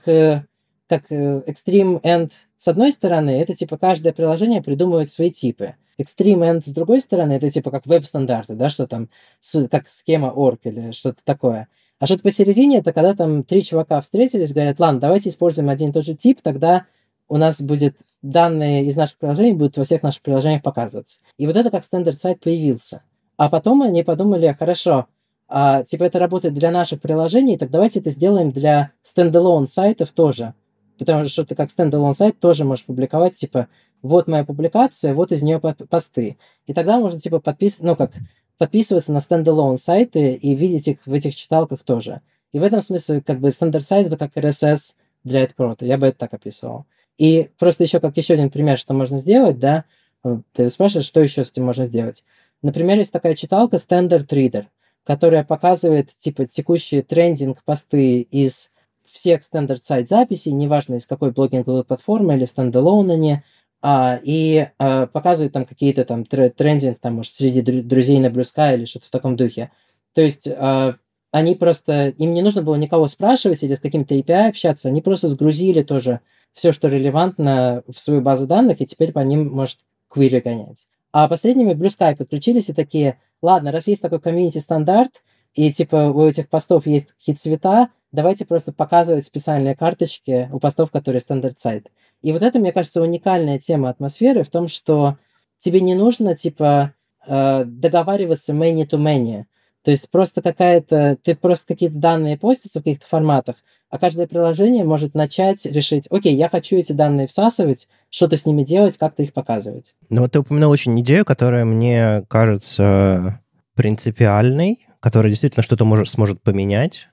Speaker 4: как Extreme End с одной стороны, это типа каждое приложение придумывает свои типы. Extreme End с другой стороны, это типа как веб-стандарты, да, что там, как схема орг или что-то такое. А что-то посередине, это когда там три чувака встретились, говорят, ладно, давайте используем один и тот же тип, тогда у нас будет данные из наших приложений будут во всех наших приложениях показываться. И вот это как стандарт-сайт появился. А потом они подумали, хорошо, а, типа это работает для наших приложений, так давайте это сделаем для стендалон сайтов тоже. Потому что ты как стендалон сайт тоже можешь публиковать, типа, вот моя публикация, вот из нее посты. И тогда можно, типа, подпис... ну, как, подписываться на стендалон сайты и видеть их в этих читалках тоже. И в этом смысле, как бы, стандарт-сайт это как эр эс эс для AdProto. Я бы это так описывал. И просто еще как еще один пример, что можно сделать, да, ты спрашиваешь, что еще с этим можно сделать. Например, есть такая читалка Standard Reader, которая показывает, типа, текущие трендинг-посты из всех стандарт-сайт записей, неважно из какой блогинговой платформы или стендалон они, а, и а, показывает там какие-то там трендинг, там, может, среди друзей на Blue Sky или что-то в таком духе. То есть а, они просто, им не нужно было никого спрашивать или с каким-то эй пи ай общаться, они просто сгрузили тоже все, что релевантно в свою базу данных, и теперь по ним может query гонять. А последними Blue Sky подключились и такие, ладно, раз есть такой комьюнити-стандарт, и типа у этих постов есть какие-то цвета, давайте просто показывать специальные карточки у постов, которые стандарт-сайт. И вот это, мне кажется, уникальная тема атмосферы в том, что тебе не нужно, типа, договариваться many-to-many. То есть просто какая-то, ты просто какие-то данные постятся в каких-то форматах, а каждое приложение может начать решить, окей, я хочу эти данные всасывать, что-то с ними делать, как-то их показывать.
Speaker 2: Ну вот ты упомянул очень идею, которая мне кажется принципиальной, которая действительно что-то может, сможет поменять,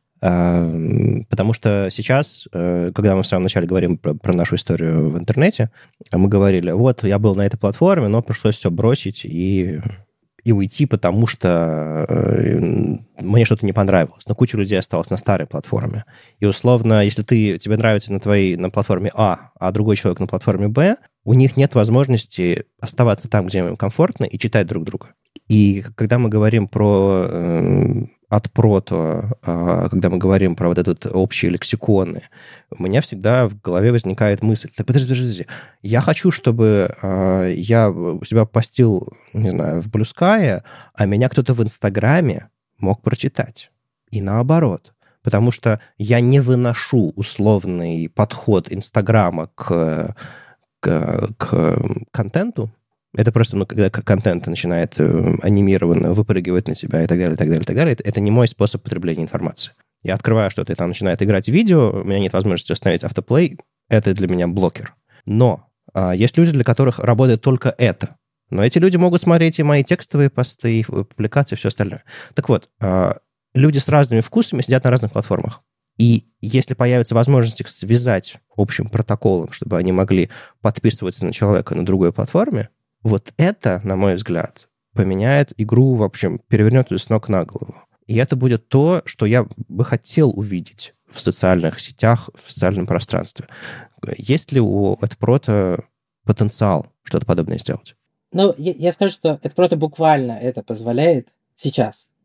Speaker 2: потому что сейчас, когда мы в самом начале говорим про, про нашу историю в интернете, мы говорили, вот, я был на этой платформе, но пришлось все бросить и... и уйти, потому что э, мне что-то не понравилось. Но куча людей осталась на старой платформе. И условно, если ты, тебе нравится на твоей на платформе А, а другой человек на платформе Б, у них нет возможности оставаться там, где им комфортно, и читать друг друга. И когда мы говорим про э, AdProto, э, когда мы говорим про вот этот общие лексиконы, у меня всегда в голове возникает мысль, так подожди, подожди, подожди. Я хочу, чтобы э, я у себя постил, не знаю, в Blue Sky, а меня кто-то в Инстаграме мог прочитать. И наоборот. Потому что я не выношу условный подход Инстаграма к, к, к контенту. Это просто, ну, когда контент начинает э, анимированно выпрыгивать на тебя и так далее, и так далее, и так далее. Это, это не мой способ потребления информации. Я открываю что-то, и там начинает играть видео, у меня нет возможности остановить автоплей, это для меня блокер. Но а, есть люди, для которых работает только это. Но эти люди могут смотреть и мои текстовые посты, и публикации, и все остальное. Так вот, а, люди с разными вкусами сидят на разных платформах. И если появится возможность их связать общим протоколом, чтобы они могли подписываться на человека на другой платформе, вот это, на мой взгляд, поменяет игру, в общем, перевернет ее с ног на голову. И это будет то, что я бы хотел увидеть в социальных сетях, в социальном пространстве. Есть ли у AdProto потенциал что-то подобное сделать?
Speaker 4: Ну, я, я скажу, что AdProto буквально это позволяет сейчас.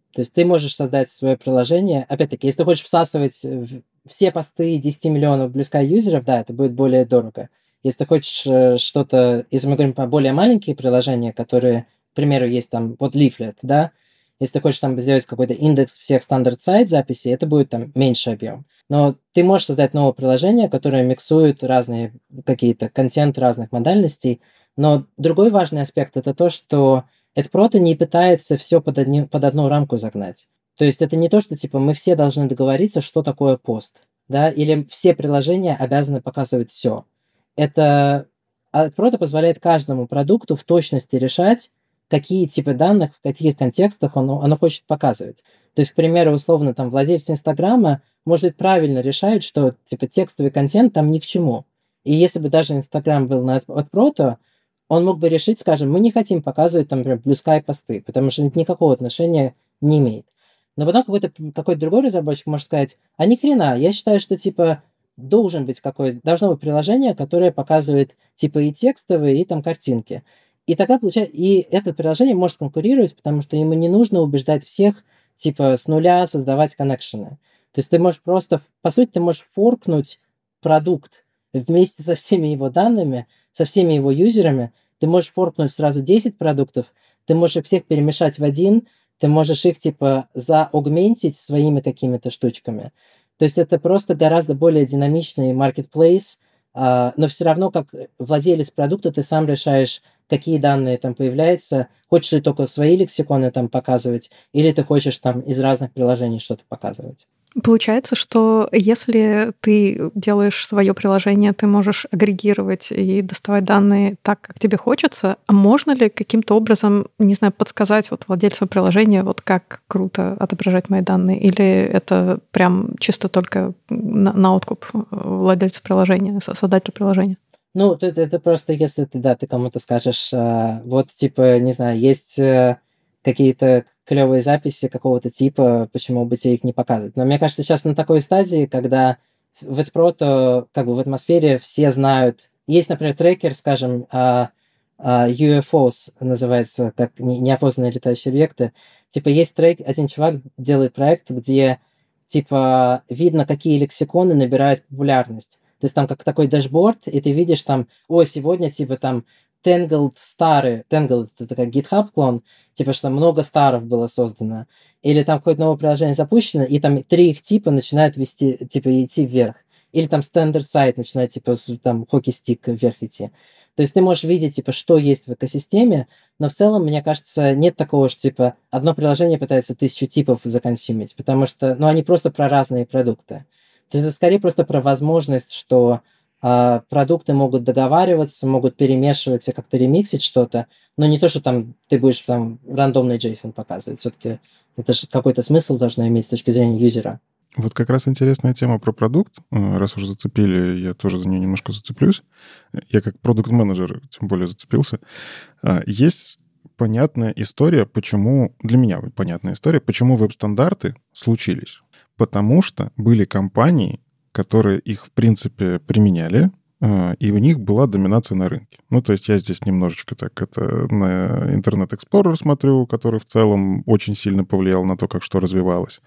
Speaker 4: То есть ты можешь создать свое приложение. Опять-таки, если ты хочешь всасывать все посты десять миллионов Blue Sky юзеров, да, это будет более дорого. Если ты хочешь что-то, если мы говорим про более маленькие приложения, которые, к примеру, есть там вот Leaflet, да, если ты хочешь там сделать какой-то индекс всех стандарт-сайт записей, это будет там меньше объем. Но ты можешь создать новое приложение, которое миксует разные какие-то контент разных модальностей. Но другой важный аспект – это то, что AdProto не пытается все под, одни, под одну рамку загнать. То есть это не то, что типа мы все должны договориться, что такое пост, да, или все приложения обязаны показывать все. Это AdProto позволяет каждому продукту в точности решать, какие типы данных, в каких контекстах оно, оно хочет показывать. То есть, к примеру, условно, там владелец Инстаграма может правильно решать, что типа текстовый контент там ни к чему. И если бы даже Инстаграм был на AdProto, он мог бы решить, скажем, мы не хотим показывать, там, например, Blue Sky посты, потому что это никакого отношения не имеет. Но потом какой-то, какой-то другой разработчик может сказать, а ни хрена, я считаю, что типа должен быть какое должно быть приложение, которое показывает типа и текстовые, и там картинки. И тогда получается, и это приложение может конкурировать, потому что ему не нужно убеждать всех, типа, с нуля создавать коннекшены. То есть ты можешь просто, по сути, ты можешь форкнуть продукт вместе со всеми его данными, со всеми его юзерами. Ты можешь форкнуть сразу десять продуктов, ты можешь их всех перемешать в один, ты можешь их, типа, заагментить своими какими-то штучками. То есть это просто гораздо более динамичный marketplace, но все равно, как владелец продукта, ты сам решаешь, какие данные там появляются, хочешь ли только свои лексиконы там показывать, или ты хочешь там из разных приложений что-то показывать.
Speaker 3: Получается, что если ты делаешь свое приложение, ты можешь агрегировать и доставать данные так, как тебе хочется. А можно ли каким-то образом, не знаю, подсказать вот владельцу приложения, вот как круто отображать мои данные? Или это прям чисто только на, на откуп владельцу приложения, создателю приложения?
Speaker 4: Ну, это, это просто если ты, да, ты кому-то скажешь, а, вот, типа, не знаю, есть а, какие-то клевые записи какого-то типа, почему бы тебе их не показывать. Но мне кажется, сейчас на такой стадии, когда в AdProto, как бы в атмосфере все знают. Есть, например, трекер, скажем, а, а, ю эф оус называется, как неопознанные летающие объекты. Типа есть трек, один чувак делает проект, где типа видно, какие лексиконы набирают популярность. То есть там как такой дашборд, и ты видишь там, о, сегодня типа там Tangled старые, Tangled это как GitHub клон, типа что много старов было создано. Или там какое-то новое приложение запущено, и там три их типа начинают вести, типа идти вверх. Или там Standard Site начинает типа там хоки-стик вверх идти. То есть ты можешь видеть, типа, что есть в экосистеме, но в целом, мне кажется, нет такого, что, типа, одно приложение пытается тысячу типов законсюмить, потому что, ну, они просто про разные продукты. То есть это скорее просто про возможность, что э, продукты могут договариваться, могут перемешивать и как-то ремиксить что-то, но не то, что там ты будешь там рандомный JSON показывать. Все-таки это же какой-то смысл должно иметь с точки зрения юзера.
Speaker 1: Вот как раз интересная тема про продукт. Раз уж зацепили, я тоже за нее немножко зацеплюсь. Я как продукт-менеджер тем более зацепился. Есть понятная история, почему... Для меня понятная история, почему веб-стандарты случились. Потому что были компании, которые их, в принципе, применяли, и у них была доминация на рынке. Ну, то есть я здесь немножечко так это на Internet Explorer смотрю, который в целом очень сильно повлиял на то, как что развивалось.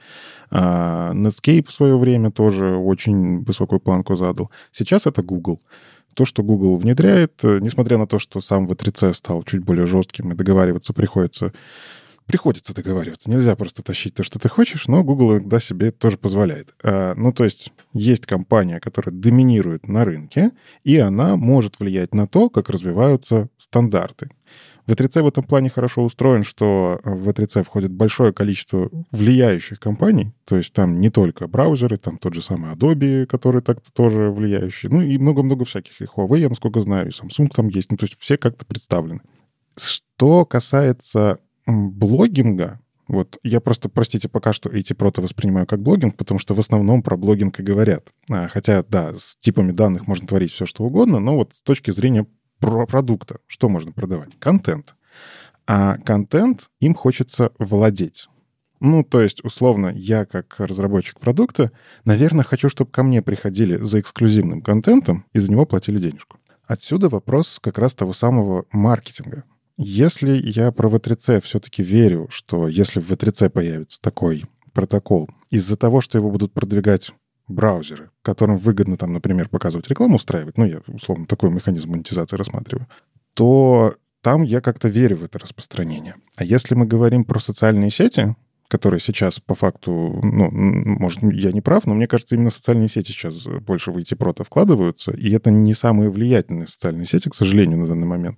Speaker 1: А Netscape в свое время тоже очень высокую планку задал. Сейчас это Google. То, что Google внедряет, несмотря на то, что сам ви три си стал чуть более жестким, и договариваться приходится... Приходится договариваться. Нельзя просто тащить то, что ты хочешь, но Google иногда себе это тоже позволяет. А, ну, то есть есть компания, которая доминирует на рынке, и она может влиять на то, как развиваются стандарты. ви три си в этом плане хорошо устроен, что в ви три си входит большое количество влияющих компаний, то есть там не только браузеры, там тот же самый Adobe, который так-то тоже влияющий, ну и много-много всяких. И Huawei, я насколько знаю, и Samsung там есть, ну то есть все как-то представлены. Что касается блогинга, вот я просто, простите, пока что AT-Proto воспринимаю как блогинг, потому что в основном про блогинг и говорят. Хотя, да, с типами данных можно творить все, что угодно, но вот с точки зрения про продукта, что можно продавать? Контент. А контент им хочется владеть. Ну, то есть, условно, я как разработчик продукта, наверное, хочу, чтобы ко мне приходили за эксклюзивным контентом и за него платили денежку. Отсюда вопрос как раз того самого маркетинга. Если я про ви три си все-таки верю, что если в ви три си появится такой протокол, из-за того, что его будут продвигать браузеры, которым выгодно там, например, показывать рекламу, устраивать, ну, я, условно, такой механизм монетизации рассматриваю, то там я как-то верю в это распространение. А если мы говорим про социальные сети, которые сейчас по факту, ну, может, я не прав, но мне кажется, именно социальные сети сейчас больше в ай ти-прота вкладываются, и это не самые влиятельные социальные сети, к сожалению, на данный момент.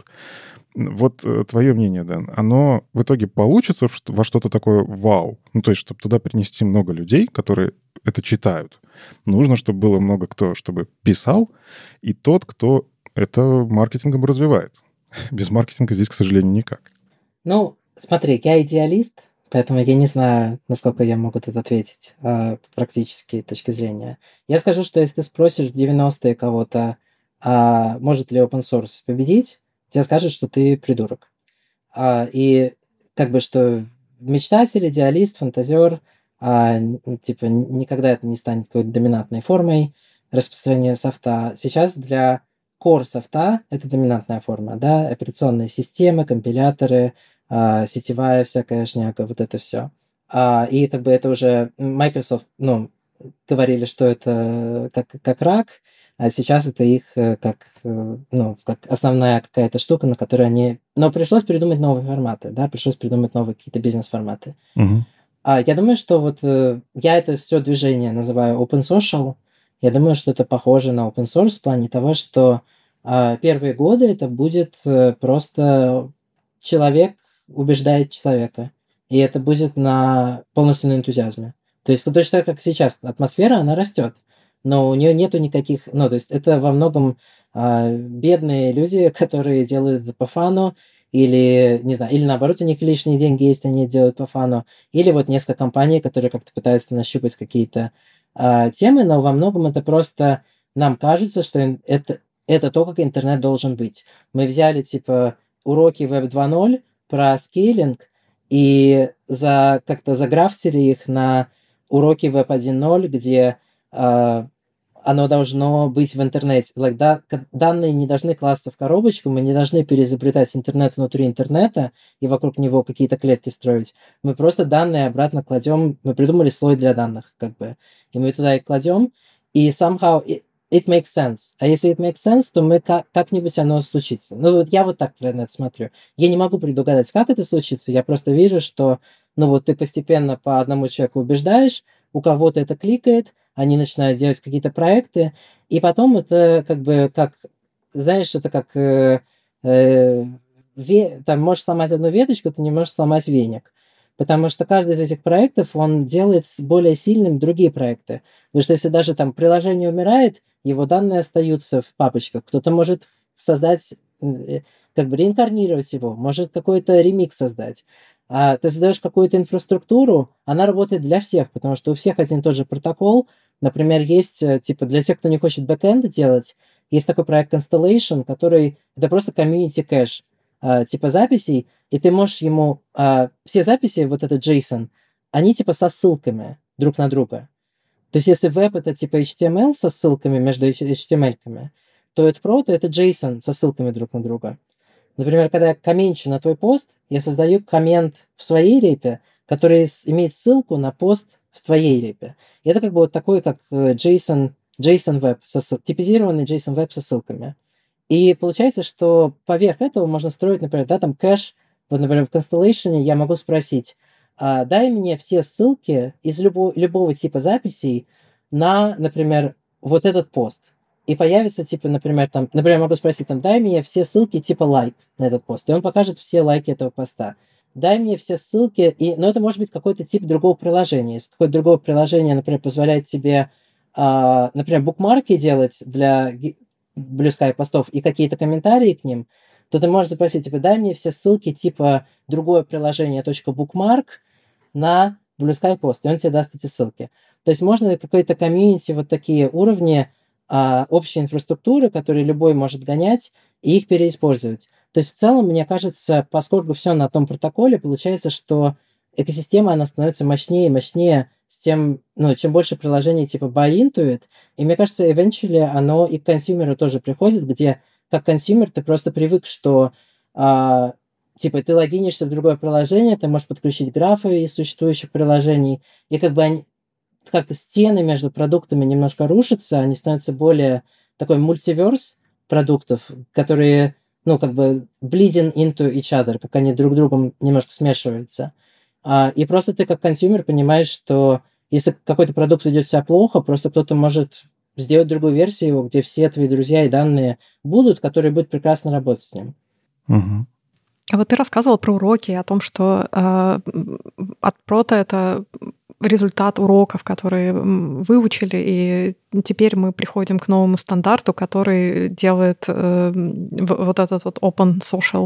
Speaker 1: Вот твое мнение, Дэн, оно в итоге получится во что-то такое вау? Ну, то есть, чтобы туда принести много людей, которые это читают. Нужно, чтобы было много кто, чтобы писал, и тот, кто это маркетингом развивает. Без маркетинга здесь, к сожалению, никак.
Speaker 4: Ну, смотри, я идеалист, поэтому я не знаю, насколько я могу тут ответить э, практически точки зрения. Я скажу, что если ты спросишь в девяностые кого-то, а может ли open source победить, тебе скажут, что ты придурок. А, и как бы что мечтатель, идеалист, фантазер, а, типа никогда это не станет какой-то доминантной формой распространения софта. Сейчас для core софта это доминантная форма, да, операционные системы, компиляторы, а, сетевая всякая шняга, вот это все. А, и как бы это уже Microsoft, ну, говорили, что это как, как рак, а сейчас это их как, ну, как основная какая-то штука, на которой они... Но пришлось придумать новые форматы, да, пришлось придумать новые какие-то бизнес-форматы.
Speaker 1: Угу.
Speaker 4: А я думаю, что вот я это все движение называю open social. Я думаю, что это похоже на open source в плане того, что а, первые годы это будет просто человек убеждает человека. И это будет на полностью на энтузиазме. То есть точно так, как сейчас, атмосфера, она растет, но у нее нету никаких... Ну, то есть это во многом а, бедные люди, которые делают это по фану, или, не знаю, или наоборот, у них лишние деньги есть, они делают по фану, или вот несколько компаний, которые как-то пытаются нащупать какие-то а, темы, но во многом это просто нам кажется, что это, это то, как интернет должен быть. Мы взяли, типа, уроки веб два ноль про скейлинг, и за, как-то заграфтили их на уроки веб один ноль, где э, оно должно быть в интернете. Like, да, данные не должны класться в коробочку, мы не должны переизобретать интернет внутри интернета и вокруг него какие-то клетки строить. Мы просто данные обратно кладем, мы придумали слой для данных, как бы, и мы туда их кладем, и somehow it, it makes sense. А если it makes sense, то мы как- как-нибудь оно случится. Ну, вот я вот так на это смотрю. Я не могу предугадать, как это случится, я просто вижу, что, ну, вот ты постепенно по одному человеку убеждаешь, у кого-то это кликает, они начинают делать какие-то проекты, и потом это как бы как, знаешь, это как э, э, ве, там можешь сломать одну веточку, ты не можешь сломать веник. Потому что каждый из этих проектов, он делает более сильным другие проекты. Потому что если даже там приложение умирает, его данные остаются в папочках. Кто-то может создать, как бы реинкарнировать его, может какой-то ремикс создать. А ты создаешь какую-то инфраструктуру, она работает для всех, потому что у всех один и тот же протокол. Например, есть, типа, для тех, кто не хочет бэкэнд делать, есть такой проект Constellation, который, это просто community кэш, а, типа записей, и ты можешь ему, а, все записи, вот это JSON, они типа со ссылками друг на друга. То есть если веб это типа эйч ти эм эл со ссылками между эйч ти эм эл-ками, то это прото это JSON со ссылками друг на друга. Например, когда я комментчу на твой пост, я создаю коммент в своей репе, который имеет ссылку на пост в твоей репе. И это как бы вот такой, как JSON, JSON Web, со, типизированный JSON Web со ссылками. И получается, что поверх этого можно строить, например, да, там кэш. Вот, например, в Constellation я могу спросить, а, дай мне все ссылки из любого, любого типа записей на, например, вот этот пост. И появится, типа, например, там, например, могу спросить, там, дай мне все ссылки типа лайк на этот пост. И он покажет все лайки этого поста. Дай мне все ссылки, и, но это может быть какой-то тип другого приложения. Если какое-то другое приложение, например, позволяет тебе, а, например, букмарки делать для Blue Sky постов и какие-то комментарии к ним, то ты можешь запросить, типа, дай мне все ссылки типа другое приложение .bookmark на Blue Sky пост, и он тебе даст эти ссылки. То есть можно какой-то комьюнити, вот такие уровни а, общей инфраструктуры, которые любой может гонять, и их переиспользовать. То есть в целом, мне кажется, поскольку все на том протоколе, получается, что экосистема, она становится мощнее и мощнее с тем, ну, чем больше приложений типа buy into it. И мне кажется, eventually оно и к консюмеру тоже приходит, где как консюмер ты просто привык, что а, Типа ты логинишься в другое приложение, ты можешь подключить графы из существующих приложений, и как бы они, как стены между продуктами немножко рушатся, они становятся более такой мультиверс продуктов, которые, ну, как бы bleeding into each other, как они друг с другом немножко смешиваются. А, и просто ты как консюмер понимаешь, что если какой-то продукт ведет себя плохо, просто кто-то может сделать другую версию его, где все твои друзья и данные будут, которые будут прекрасно работать с ним.
Speaker 1: Угу.
Speaker 3: А вот ты рассказывал про уроки, о том, что э, от прота это результат уроков, которые выучили, и теперь мы приходим к новому стандарту, который делает э, вот этот вот open social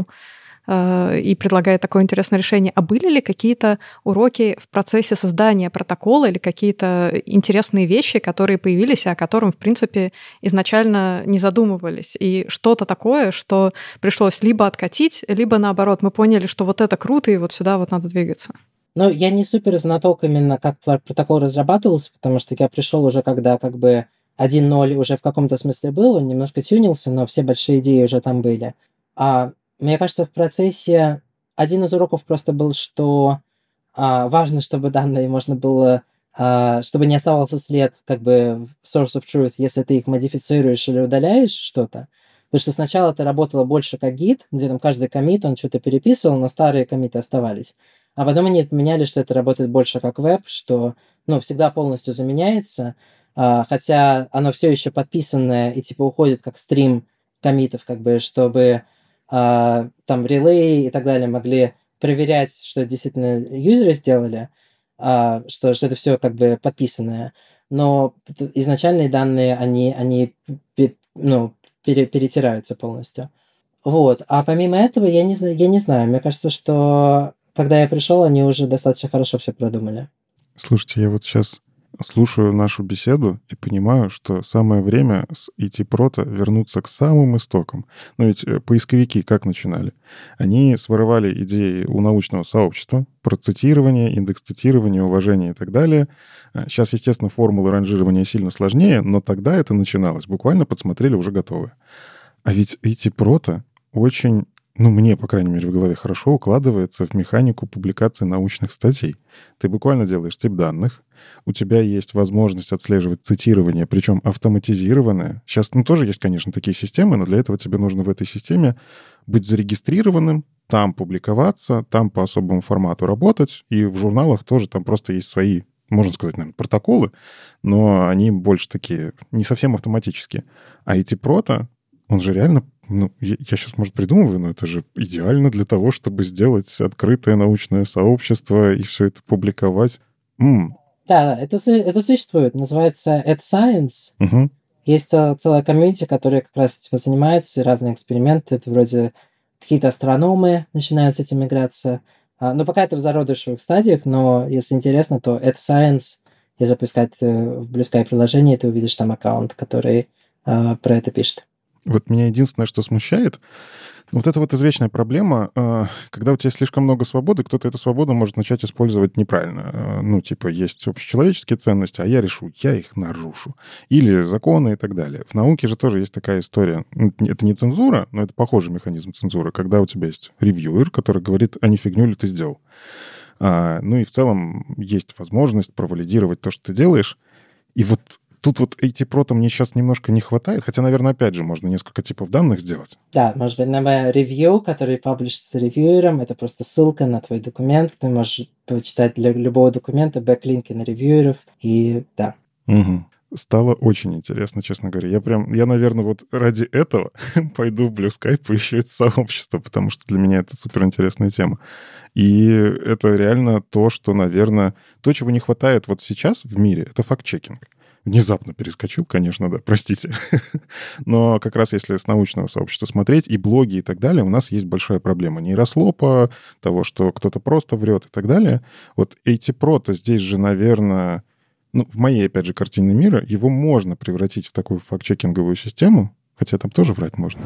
Speaker 3: э, и предлагает такое интересное решение. А были ли какие-то уроки в процессе создания протокола или какие-то интересные вещи, которые появились, о котором, в принципе, изначально не задумывались? И что-то такое, что пришлось либо откатить, либо наоборот, мы поняли, что вот это круто, и вот сюда вот надо двигаться.
Speaker 4: Ну, я не супер знаток именно, как протокол разрабатывался, потому что я пришел уже, когда как бы один ноль уже в каком-то смысле был, он немножко тюнился, но все большие идеи уже там были. А мне кажется, в процессе один из уроков просто был, что а, важно, чтобы данные можно было, а, чтобы не оставался след как бы в source of truth, если ты их модифицируешь или удаляешь что-то. Потому что сначала это работало больше как гид, где там каждый коммит, он что-то переписывал, но старые коммиты оставались. А потом они поменяли, что это работает больше как веб, что, ну, всегда полностью заменяется, а, хотя оно все еще подписанное и типа уходит как стрим коммитов, как бы, чтобы а, там релей и так далее могли проверять, что действительно юзеры сделали, а, что, что это все как бы подписанное. Но изначальные данные, они, они ну, пере, перетираются полностью. Вот. А помимо этого, я не знаю, я не знаю, мне кажется, что когда я пришел, они уже достаточно хорошо все продумали.
Speaker 1: Слушайте, я вот сейчас слушаю нашу беседу и понимаю, что самое время с ай ти-прота вернуться к самым истокам. Но ведь поисковики как начинали? Они своровали идеи у научного сообщества про цитирование, индекс цитирования, уважение и так далее. Сейчас, естественно, формулы ранжирования сильно сложнее, но тогда это начиналось. Буквально подсмотрели уже готовое. А ведь ай ти-прота очень... ну, мне, по крайней мере, в голове хорошо укладывается в механику публикации научных статей. Ты буквально делаешь тип данных, у тебя есть возможность отслеживать цитирование, причем автоматизированное. Сейчас, ну, тоже есть, конечно, такие системы, но для этого тебе нужно в этой системе быть зарегистрированным, там публиковаться, там по особому формату работать, и в журналах тоже там просто есть свои, можно сказать, наверное, протоколы, но они больше такие, не совсем автоматические. А ай ти-прота, он же реально... Ну, я, я сейчас, может, придумываю, но это же идеально для того, чтобы сделать открытое научное сообщество и все это публиковать. М.
Speaker 4: Да, это, это существует. Называется AdScience.
Speaker 1: Угу.
Speaker 4: Есть целая комьюнити, которая как раз этим занимается, разные эксперименты. Это вроде какие-то астрономы начинают с этим играться. Но пока это в зародышевых стадиях, но если интересно, то AdScience, если поискать в Blue Sky приложении, ты увидишь там аккаунт, который про это пишет.
Speaker 1: Вот меня единственное, что смущает, вот это вот извечная проблема, когда у тебя слишком много свободы, кто-то эту свободу может начать использовать неправильно. Ну, типа, есть общечеловеческие ценности, а я решу, я их нарушу. Или законы и так далее. В науке же тоже есть такая история. Это не цензура, но это похожий механизм цензуры, когда у тебя есть ревьюер, который говорит, а не фигню ли ты сделал. Ну и в целом есть возможность провалидировать то, что ты делаешь. И вот тут вот ай ти-прота мне сейчас немножко не хватает, хотя, наверное, опять же, можно несколько типов данных сделать.
Speaker 4: Да, может быть, на ревью, который паблишится ревьюером, это просто ссылка на твой документ, ты можешь почитать для любого документа бэклинки на ревьюеров, и да.
Speaker 1: Угу. Стало очень интересно, честно говоря. Я прям, я, наверное, вот ради этого пойду в Blue Sky, поищу это сообщество, потому что для меня это суперинтересная тема. И это реально то, что, наверное, то, чего не хватает вот сейчас в мире, это факт-чекинг. Внезапно перескочил, конечно, да, простите. Но как раз если с научного сообщества смотреть, и блоги, и так далее, у нас есть большая проблема нейрослопа, того, что кто-то просто врет и так далее. Вот ай ти-прота здесь же, наверное, ну, в моей, опять же, картине мира, его можно превратить в такую факт-чекинговую систему, хотя там тоже врать можно.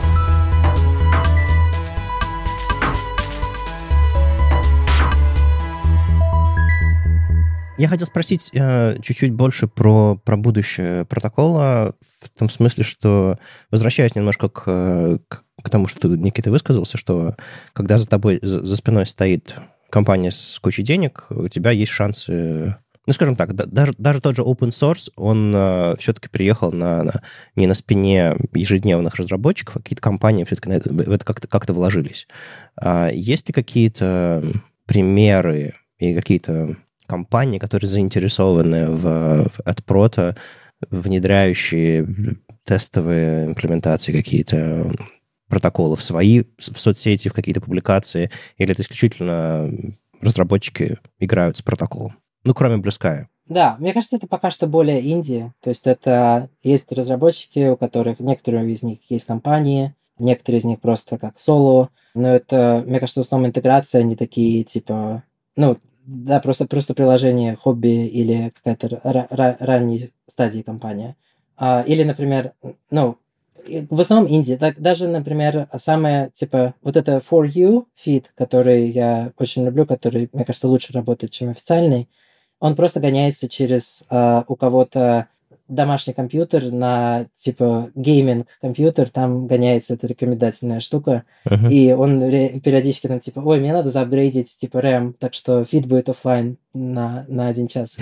Speaker 2: Я хотел спросить э, чуть-чуть больше про, про будущее протокола, в том смысле, что, возвращаясь немножко к, к к тому, что Никита высказался, что когда за тобой, за, за спиной стоит компания с кучей денег, у тебя есть шансы... Ну, скажем так, да, даже, даже тот же open source, он э, все-таки приехал на, на, не на спине ежедневных разработчиков, а какие-то компании все-таки на это, в это как-то, как-то вложились. А есть ли какие-то примеры и какие-то компании, которые заинтересованы в, в AdProto, внедряющие тестовые имплементации, какие-то протоколы в свои в соцсети, в какие-то публикации, или это исключительно разработчики играют с протоколом? Ну, кроме Blue Sky.
Speaker 4: Да, мне кажется, это пока что более инди. То есть это есть разработчики, у которых некоторые из них есть компании, некоторые из них просто как соло. Но это, мне кажется, в основном интеграция, они такие, типа, ну, да, просто, просто приложение, хобби или какая-то ра- ра- ранней стадии компания. А, или, например, ну, в основном инди. Так, даже, например, самое, типа, вот это For You фид, который я очень люблю, который, мне кажется, лучше работает, чем официальный, он просто гоняется через э, у кого-то домашний компьютер на, типа, гейминг-компьютер, там гоняется эта рекомендательная штука, uh-huh. и он ре- периодически там, типа, ой, мне надо заапгрейдить, типа, RAM, так что фид будет офлайн на, на один час.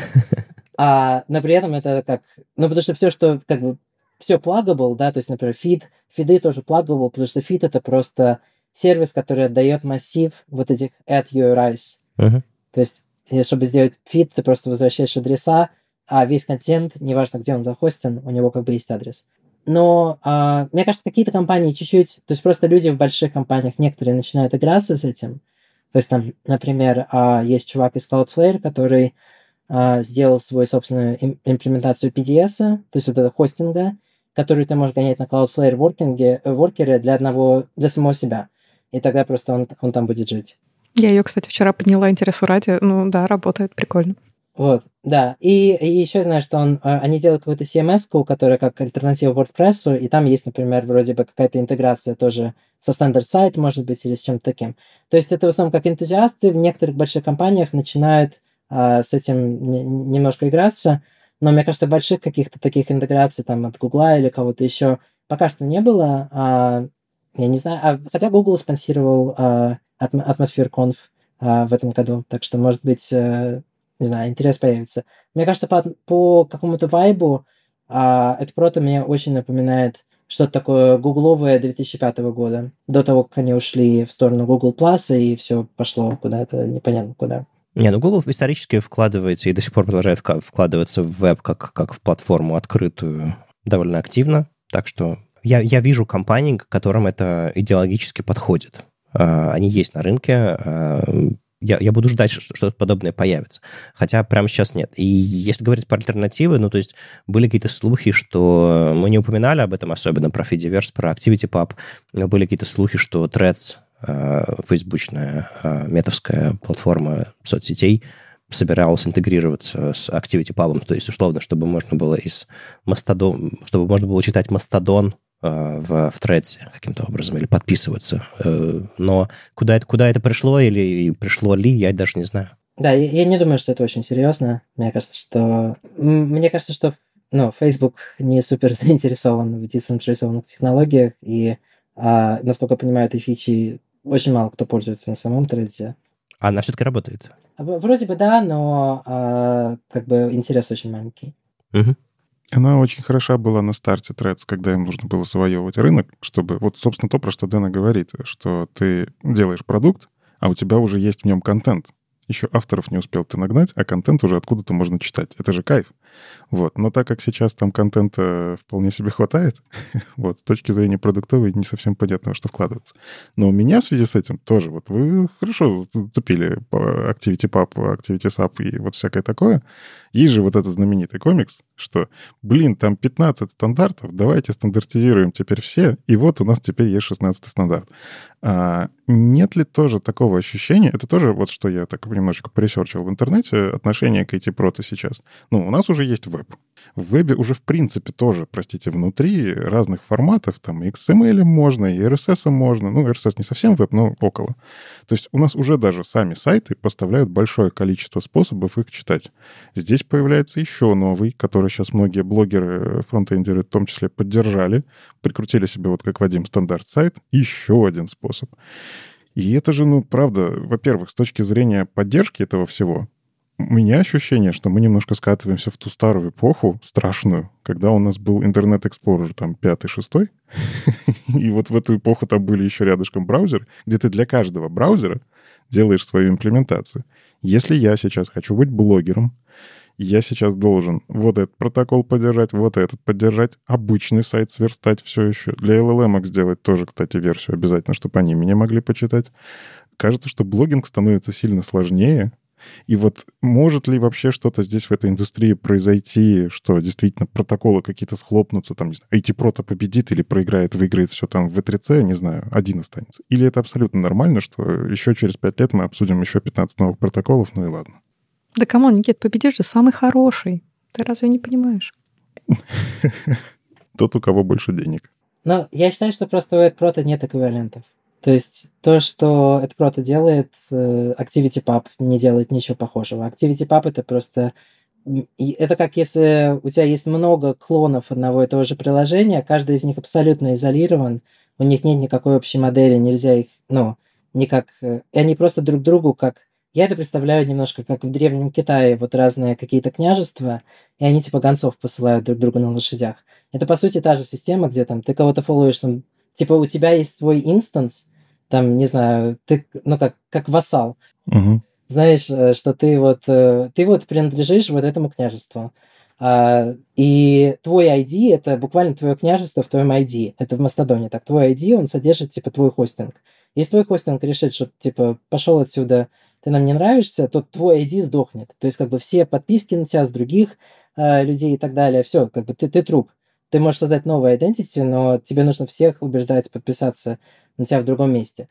Speaker 4: А, но при этом это как... Ну, потому что все, что, как бы, все pluggable, да, то есть, например, фид, фиды тоже pluggable, потому что фид — это просто сервис, который отдает массив вот этих add ю ар айс. Uh-huh. То есть, и чтобы сделать фид, ты просто возвращаешь адреса, а весь контент, неважно, где он захостен, у него как бы есть адрес. Но а, мне кажется, какие-то компании чуть-чуть... То есть просто люди в больших компаниях, некоторые начинают играться с этим. То есть там, например, а, есть чувак из Cloudflare, который а, сделал свою собственную им, имплементацию пи ди эс, то есть вот этого хостинга, который ты можешь гонять на Cloudflare воркинге, воркере для одного, для самого себя. И тогда просто он, он там будет жить.
Speaker 3: Я ее, кстати, вчера подняла интересу ради. Ну да, работает прикольно.
Speaker 4: Вот, да. И, и еще я знаю, что он, они делают какую-то си эм эс-ку, которая как альтернатива WordPress, и там есть, например, вроде бы какая-то интеграция тоже со Standard Site, может быть, или с чем-то таким. То есть это в основном как энтузиасты в некоторых больших компаниях начинают а, с этим не, немножко играться, но мне кажется, больших каких-то таких интеграций там от Гугла или кого-то еще пока что не было. А, я не знаю, а, хотя Google спонсировал а, Atmosphere Conf а, в этом году, так что, может быть, а, не знаю, интерес появится. Мне кажется, по, по какому-то вайбу а, AdProto мне очень напоминает что-то такое гугловое две тысячи пятого года, до того, как они ушли в сторону Google Plus, и все пошло куда-то непонятно куда.
Speaker 2: Не, ну Google исторически вкладывается и до сих пор продолжает вкладываться в веб как, как в платформу открытую довольно активно, так что я, я вижу компании, которым это идеологически подходит. Они есть на рынке, я, я буду ждать, что что-то подобное появится. Хотя прямо сейчас нет. И если говорить про альтернативы, ну, то есть были какие-то слухи, что... Мы не упоминали об этом, особенно про Fediverse, про ActivityPub, но были какие-то слухи, что Threads, фейсбучная, метовская платформа соцсетей, собиралась интегрироваться с ActivityPub, то есть, условно, чтобы можно было из Mastodon, чтобы можно было читать Mastodon в, в Threads каким-то образом, или подписываться. Но куда это, куда это пришло, или пришло ли, я даже не знаю.
Speaker 4: Да, я, я не думаю, что это очень серьезно. Мне кажется, что... Мне кажется, что ну, Facebook не супер заинтересован в децентрализованных технологиях, и, а, насколько я понимаю, этой фичи очень мало кто пользуется на самом Threads.
Speaker 2: А она все-таки работает?
Speaker 4: Вроде бы да, но а, как бы интерес очень маленький.
Speaker 2: Угу.
Speaker 1: Она очень хороша была на старте Threads, когда им нужно было завоевывать рынок, чтобы... Вот, собственно, то, про что Дэна говорит, что ты делаешь продукт, а у тебя уже есть в нем контент. Еще авторов не успел ты нагнать, а контент уже откуда-то можно читать. Это же кайф. Вот. Но так как сейчас там контента вполне себе хватает, вот, с точки зрения продуктовой не совсем понятно, во что вкладываться. Но у меня в связи с этим тоже, вот вы хорошо зацепили ActivityPub, ActivitySub и вот всякое такое. Есть же вот этот знаменитый комикс, что, блин, там пятнадцать стандартов, давайте стандартизируем теперь все, и вот у нас теперь есть шестнадцатый стандарт. А нет ли тоже такого ощущения, это тоже вот что я так немножечко поресерчил в интернете, отношение к эй ти-прото сейчас. Ну, у нас уже же есть веб. В вебе уже, в принципе, тоже, простите, внутри разных форматов, там и икс эм эль можно, и эр эс эс можно. Ну, эр эс эс не совсем веб, но около. То есть у нас уже даже сами сайты поставляют большое количество способов их читать. Здесь появляется еще новый, который сейчас многие блогеры, фронтендеры в том числе поддержали, прикрутили себе, вот как Вадим, стандарт-сайт, еще один способ. И это же, ну, правда, во-первых, с точки зрения поддержки этого всего, у меня ощущение, что мы немножко скатываемся в ту старую эпоху, страшную, когда у нас был Internet Explorer, там, пятый, шестой, и вот в эту эпоху там были еще рядышком браузеры, где ты для каждого браузера делаешь свою имплементацию. Если я сейчас хочу быть блогером, я сейчас должен вот этот протокол поддержать, вот этот поддержать, обычный сайт сверстать все еще. Для эл эл эм сделать тоже, кстати, версию обязательно, чтобы они меня могли почитать. Кажется, что блогинг становится сильно сложнее. И вот может ли вообще что-то здесь в этой индустрии произойти, что действительно протоколы какие-то схлопнутся, там, не знаю, эй ти Pro-то победит или проиграет, выиграет все там в ви три си, не знаю, один останется? Или это абсолютно нормально, что еще через пять лет мы обсудим еще пятнадцать новых протоколов, ну и ладно.
Speaker 3: Да камон, Никит, победишь же самый хороший. Ты разве не понимаешь?
Speaker 1: Тот, у кого больше денег.
Speaker 4: Ну, я считаю, что просто у AdPro нет эквивалентов. То есть то, что AdPro делает, ActivityPub не делает ничего похожего. ActivityPub — это просто... Это как если у тебя есть много клонов одного и того же приложения, каждый из них абсолютно изолирован, у них нет никакой общей модели, нельзя их, ну, никак... И они просто друг другу как... Я это представляю немножко как в Древнем Китае, вот разные какие-то княжества, и они типа гонцов посылают друг другу на лошадях. Это, по сути, та же система, где там ты кого-то фолловишь, там, типа у тебя есть твой инстанс, там, не знаю, ты, ну, как, как вассал.
Speaker 1: Угу.
Speaker 4: Знаешь, что ты вот, ты вот принадлежишь вот этому княжеству. А, и твой ай ди — это буквально твое княжество в твоем ай ди. Это в Мастодоне. Так, твой ай ди, он содержит, типа, твой хостинг. Если твой хостинг решит, что, типа, пошел отсюда, ты нам не нравишься, то твой ай ди сдохнет. То есть, как бы, все подписки на тебя с других э, людей и так далее, все, как бы, ты, ты труп. Ты можешь создать новую identity, но тебе нужно всех убеждать подписаться на тебя в другом месте.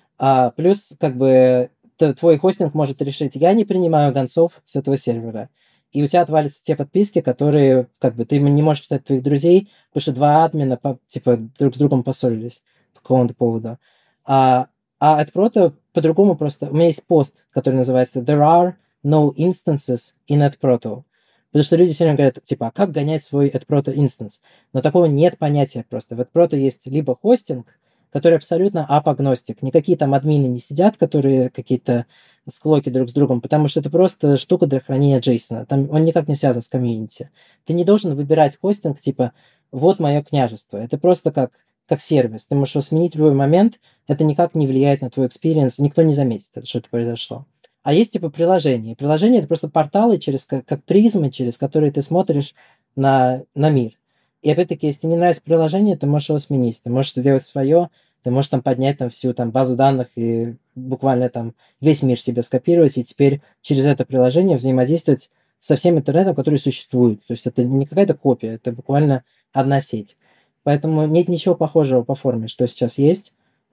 Speaker 4: А плюс, как бы, твой хостинг может решить, я не принимаю гонцов с этого сервера. И у тебя отвалятся те подписки, которые, как бы, ты не можешь читать твоих друзей, потому что два админа, по, типа, друг с другом поссорились по какому-то поводу. А, а AdPro по-другому просто... У меня есть пост, который называется «There are no instances in AdPro». Потому что люди все время говорят, типа, а как гонять свой AdPro инстанс? Но такого нет понятия просто. В AdPro есть либо хостинг, который абсолютно ап-агностик. Никакие там админы не сидят, которые какие-то склоки друг с другом, потому что это просто штука для хранения JSON. Там он никак не связан с комьюнити. Ты не должен выбирать хостинг, типа, вот мое княжество. Это просто как, как сервис. Ты можешь его сменить в любой момент, это никак не влияет на твой экспириенс, никто не заметит, что это произошло. А есть типа приложения. Приложения — это просто порталы, через, как, как призмы, через которые ты смотришь на, на мир. И опять-таки, если тебе не нравится приложение, ты можешь его сменить. Ты можешь сделать свое, ты можешь там поднять там всю там базу данных и буквально там весь мир себе скопировать, и теперь через это приложение взаимодействовать со всем интернетом, который существует. То есть это не какая-то копия, это буквально одна сеть. Поэтому нет ничего похожего по форме, что сейчас есть.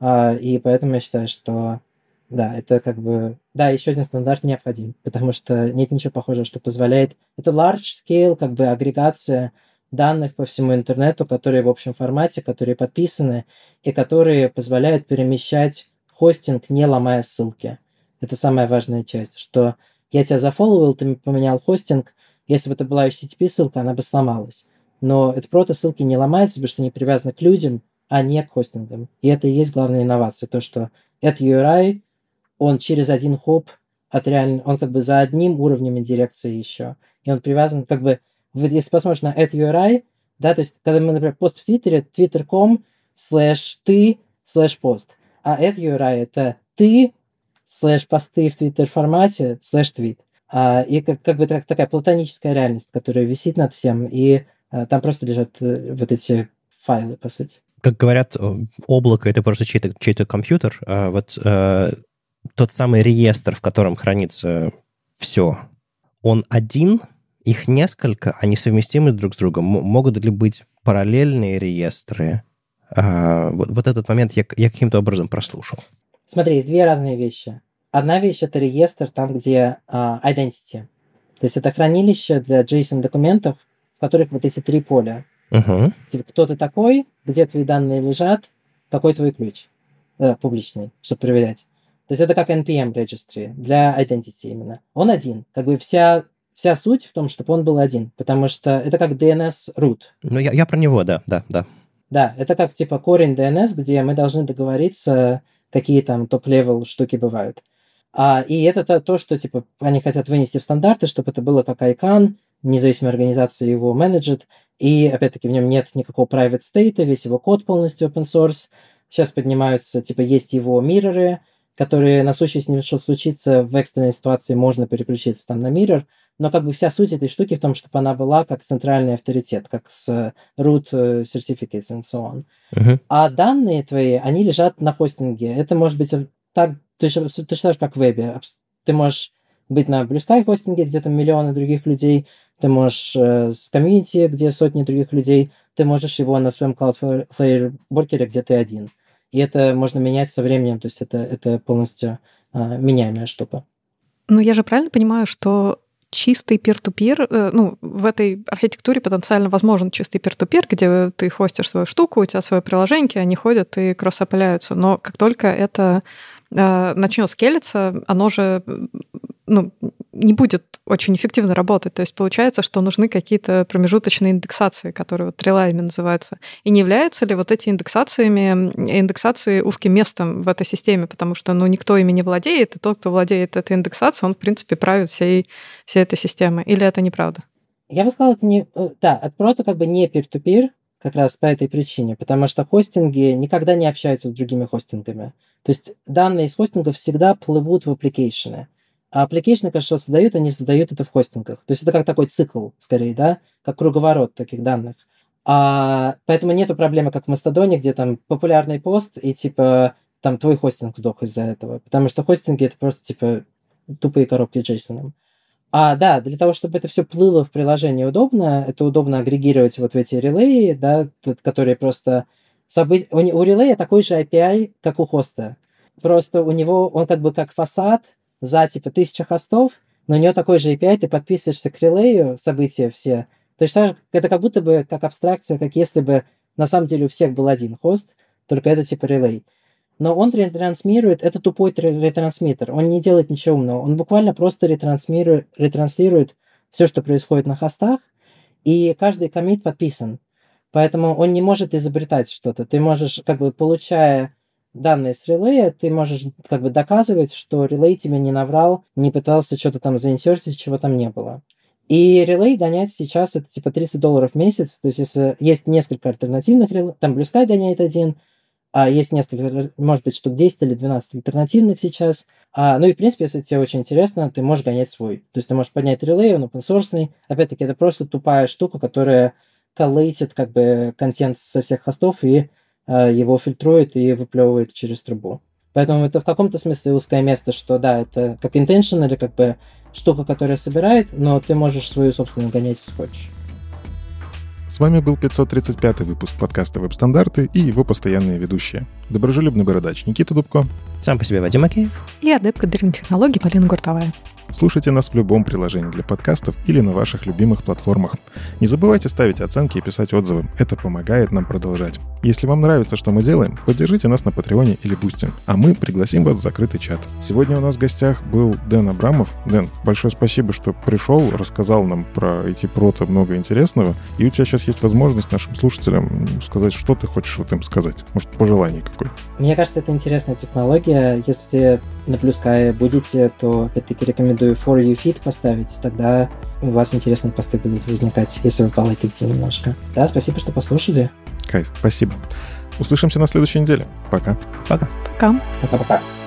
Speaker 4: И поэтому я считаю, что да, это как бы... Да, еще один стандарт необходим, потому что нет ничего похожего, что позволяет... Это large scale, как бы агрегация данных по всему интернету, которые в общем формате, которые подписаны, и которые позволяют перемещать хостинг, не ломая ссылки. Это самая важная часть, что я тебя зафолловил, ты поменял хостинг, если бы это была эйч ти ти пи ссылка, она бы сломалась. Но это просто ссылки не ломаются, потому что они привязаны к людям, а не к хостингам. И это и есть главная инновация, то, что это ю ар ай, он через один хоп, от реально, он как бы за одним уровнем индирекции еще. И он привязан, как бы, если посмотришь на это ю ар ай, да, то есть, когда мы, например, пост в Твиттере, twitter точка com слэш ты слэш пост, а это ю ар ай это ты слэш посты в Твиттер формате слэш твит. А, и как, как бы так, такая платоническая реальность, которая висит над всем, и а, там просто лежат а, вот эти файлы, по сути.
Speaker 2: Как говорят, облако — это просто чей-то, чей-то компьютер, а вот а, тот самый реестр, в котором хранится все, он один, их несколько, они совместимы друг с другом. М- могут ли быть параллельные реестры? А, вот, вот этот момент я, я каким-то образом прослушал. Смотри,
Speaker 4: есть две разные вещи. Одна вещь — это реестр там, где uh, identity. То есть это хранилище для JSON-документов, в которых вот эти три поля.
Speaker 2: Uh-huh.
Speaker 4: Типа, кто ты такой, где твои данные лежат, какой твой ключ э, публичный, чтобы проверять. То есть это как эн пи эм registry для identity именно. Он один. Как бы вся, вся суть в том, чтобы он был один, потому что это как ди эн эс root.
Speaker 2: Ну, я, я про него, да, да, да.
Speaker 4: Да, это как типа корень ди эн эс, где мы должны договориться, какие там топ-левел штуки бывают. А, и это то, то, что типа они хотят вынести в стандарты, чтобы это было как айкан, независимая организация его менеджет, и опять-таки в нем нет никакого private state, весь его код полностью open source. Сейчас поднимаются, типа есть его мирроры, которые на случай, если что-то случится в экстренной ситуации, можно переключиться там на mirror, но как бы вся суть этой штуки в том, чтобы она была как центральный авторитет, как с root certificates and so on.
Speaker 2: Uh-huh.
Speaker 4: А данные твои, они лежат на хостинге. Это может быть так, точно, точно так же, как в вебе. Ты можешь быть на Blue Sky хостинге, где там миллионы других людей, ты можешь э, с комьюнити, где сотни других людей, ты можешь его на своем Cloudflare worker, где ты один. И это можно менять со временем, то есть это, это полностью э, меняемая штука.
Speaker 3: Ну, я же правильно понимаю, что чистый peer-to-peer, э, ну, в этой архитектуре потенциально возможен чистый peer-to-peer, где ты хостишь свою штуку, у тебя свое приложение, они ходят и кросс-аппляются. Но как только это э, начнет скелиться, оно же ну, не будет очень эффективно работать. То есть получается, что нужны какие-то промежуточные индексации, которые вот релаями называются. И не являются ли вот эти индексациями, индексации узким местом в этой системе? Потому что ну, никто ими не владеет, и тот, кто владеет этой индексацией, он, в принципе, правит всей, всей этой системой. Или это неправда?
Speaker 4: Я бы сказала, это не... Да, это просто как бы не peer-to-peer, как раз по этой причине, потому что хостинги никогда не общаются с другими хостингами. То есть данные из хостингов всегда плывут в аппликейшены. А application, конечно, что создают, они создают это в хостингах. То есть это как такой цикл, скорее, да, как круговорот таких данных. А, поэтому нету проблемы, как в Мастодоне, где там популярный пост, и типа там твой хостинг сдох из-за этого. Потому что хостинги — это просто типа тупые коробки с JSON. А, да, для того, чтобы это все плыло в приложении удобно, это удобно агрегировать вот в эти релеи, да, которые просто... Собы... У, у релея такой же эй пи ай, как у хоста. Просто у него он как бы как фасад за типа тысяча хостов, но у него такой же эй пи ай, ты подписываешься к релею, события все. То есть это как будто бы как абстракция, как если бы на самом деле у всех был один хост, только это типа релей. Но он ретрансмирует, это тупой ретрансмиттер, он не делает ничего умного, он буквально просто ретрансмирует, ретранслирует все, что происходит на хостах, и каждый коммит подписан. Поэтому он не может изобретать что-то. Ты можешь, как бы получая данные с релея, ты можешь как бы доказывать, что релей тебе не наврал, не пытался что-то там заинсертить, чего там не было. И релей гонять сейчас это типа тридцать долларов в месяц, то есть если есть несколько альтернативных релей, там Blue Sky гоняет один, а есть несколько, может быть, штук десять или двенадцать альтернативных сейчас. А, ну и, в принципе, если тебе очень интересно, ты можешь гонять свой. То есть ты можешь поднять релей, он open-source. Опять-таки, это просто тупая штука, которая коллейтит как бы контент со всех хостов и а, его фильтрует и выплевывает через трубу. Поэтому это в каком-то смысле узкое место, что да, это как intention или как бы штука, которая собирает, но ты можешь свою собственную гонять, если хочешь.
Speaker 1: С вами был пятьсот тридцать пятый выпуск подкаста «Веб-стандарты» и его постоянные ведущие. Доброжелюбный бородач Никита Дубко.
Speaker 2: Сам по себе Вадим Акеев.
Speaker 3: И адепт древних технологий Полина Гуртовая.
Speaker 1: Слушайте нас в любом приложении для подкастов или на ваших любимых платформах. Не забывайте ставить оценки и писать отзывы. Это помогает нам продолжать. Если вам нравится, что мы делаем, поддержите нас на Патреоне или Бусти, а мы пригласим вас в закрытый чат. Сегодня у нас в гостях был Дэн Абрамов. Дэн, большое спасибо, что пришел, рассказал нам про ай ти-прото много интересного. И у тебя сейчас есть возможность нашим слушателям сказать, что ты хочешь вот им сказать. Может, пожелание какое?
Speaker 4: Мне кажется, это интересная технология. Если на Blue Sky будете, то, опять-таки, рекомендую for you feed поставить. Тогда у вас интересные посты будут возникать, если вы полайкаете немножко. Да, спасибо, что послушали.
Speaker 1: Кайф, спасибо. Услышимся на следующей неделе. Пока.
Speaker 2: Пока.
Speaker 3: Пока.
Speaker 4: Пока-пока.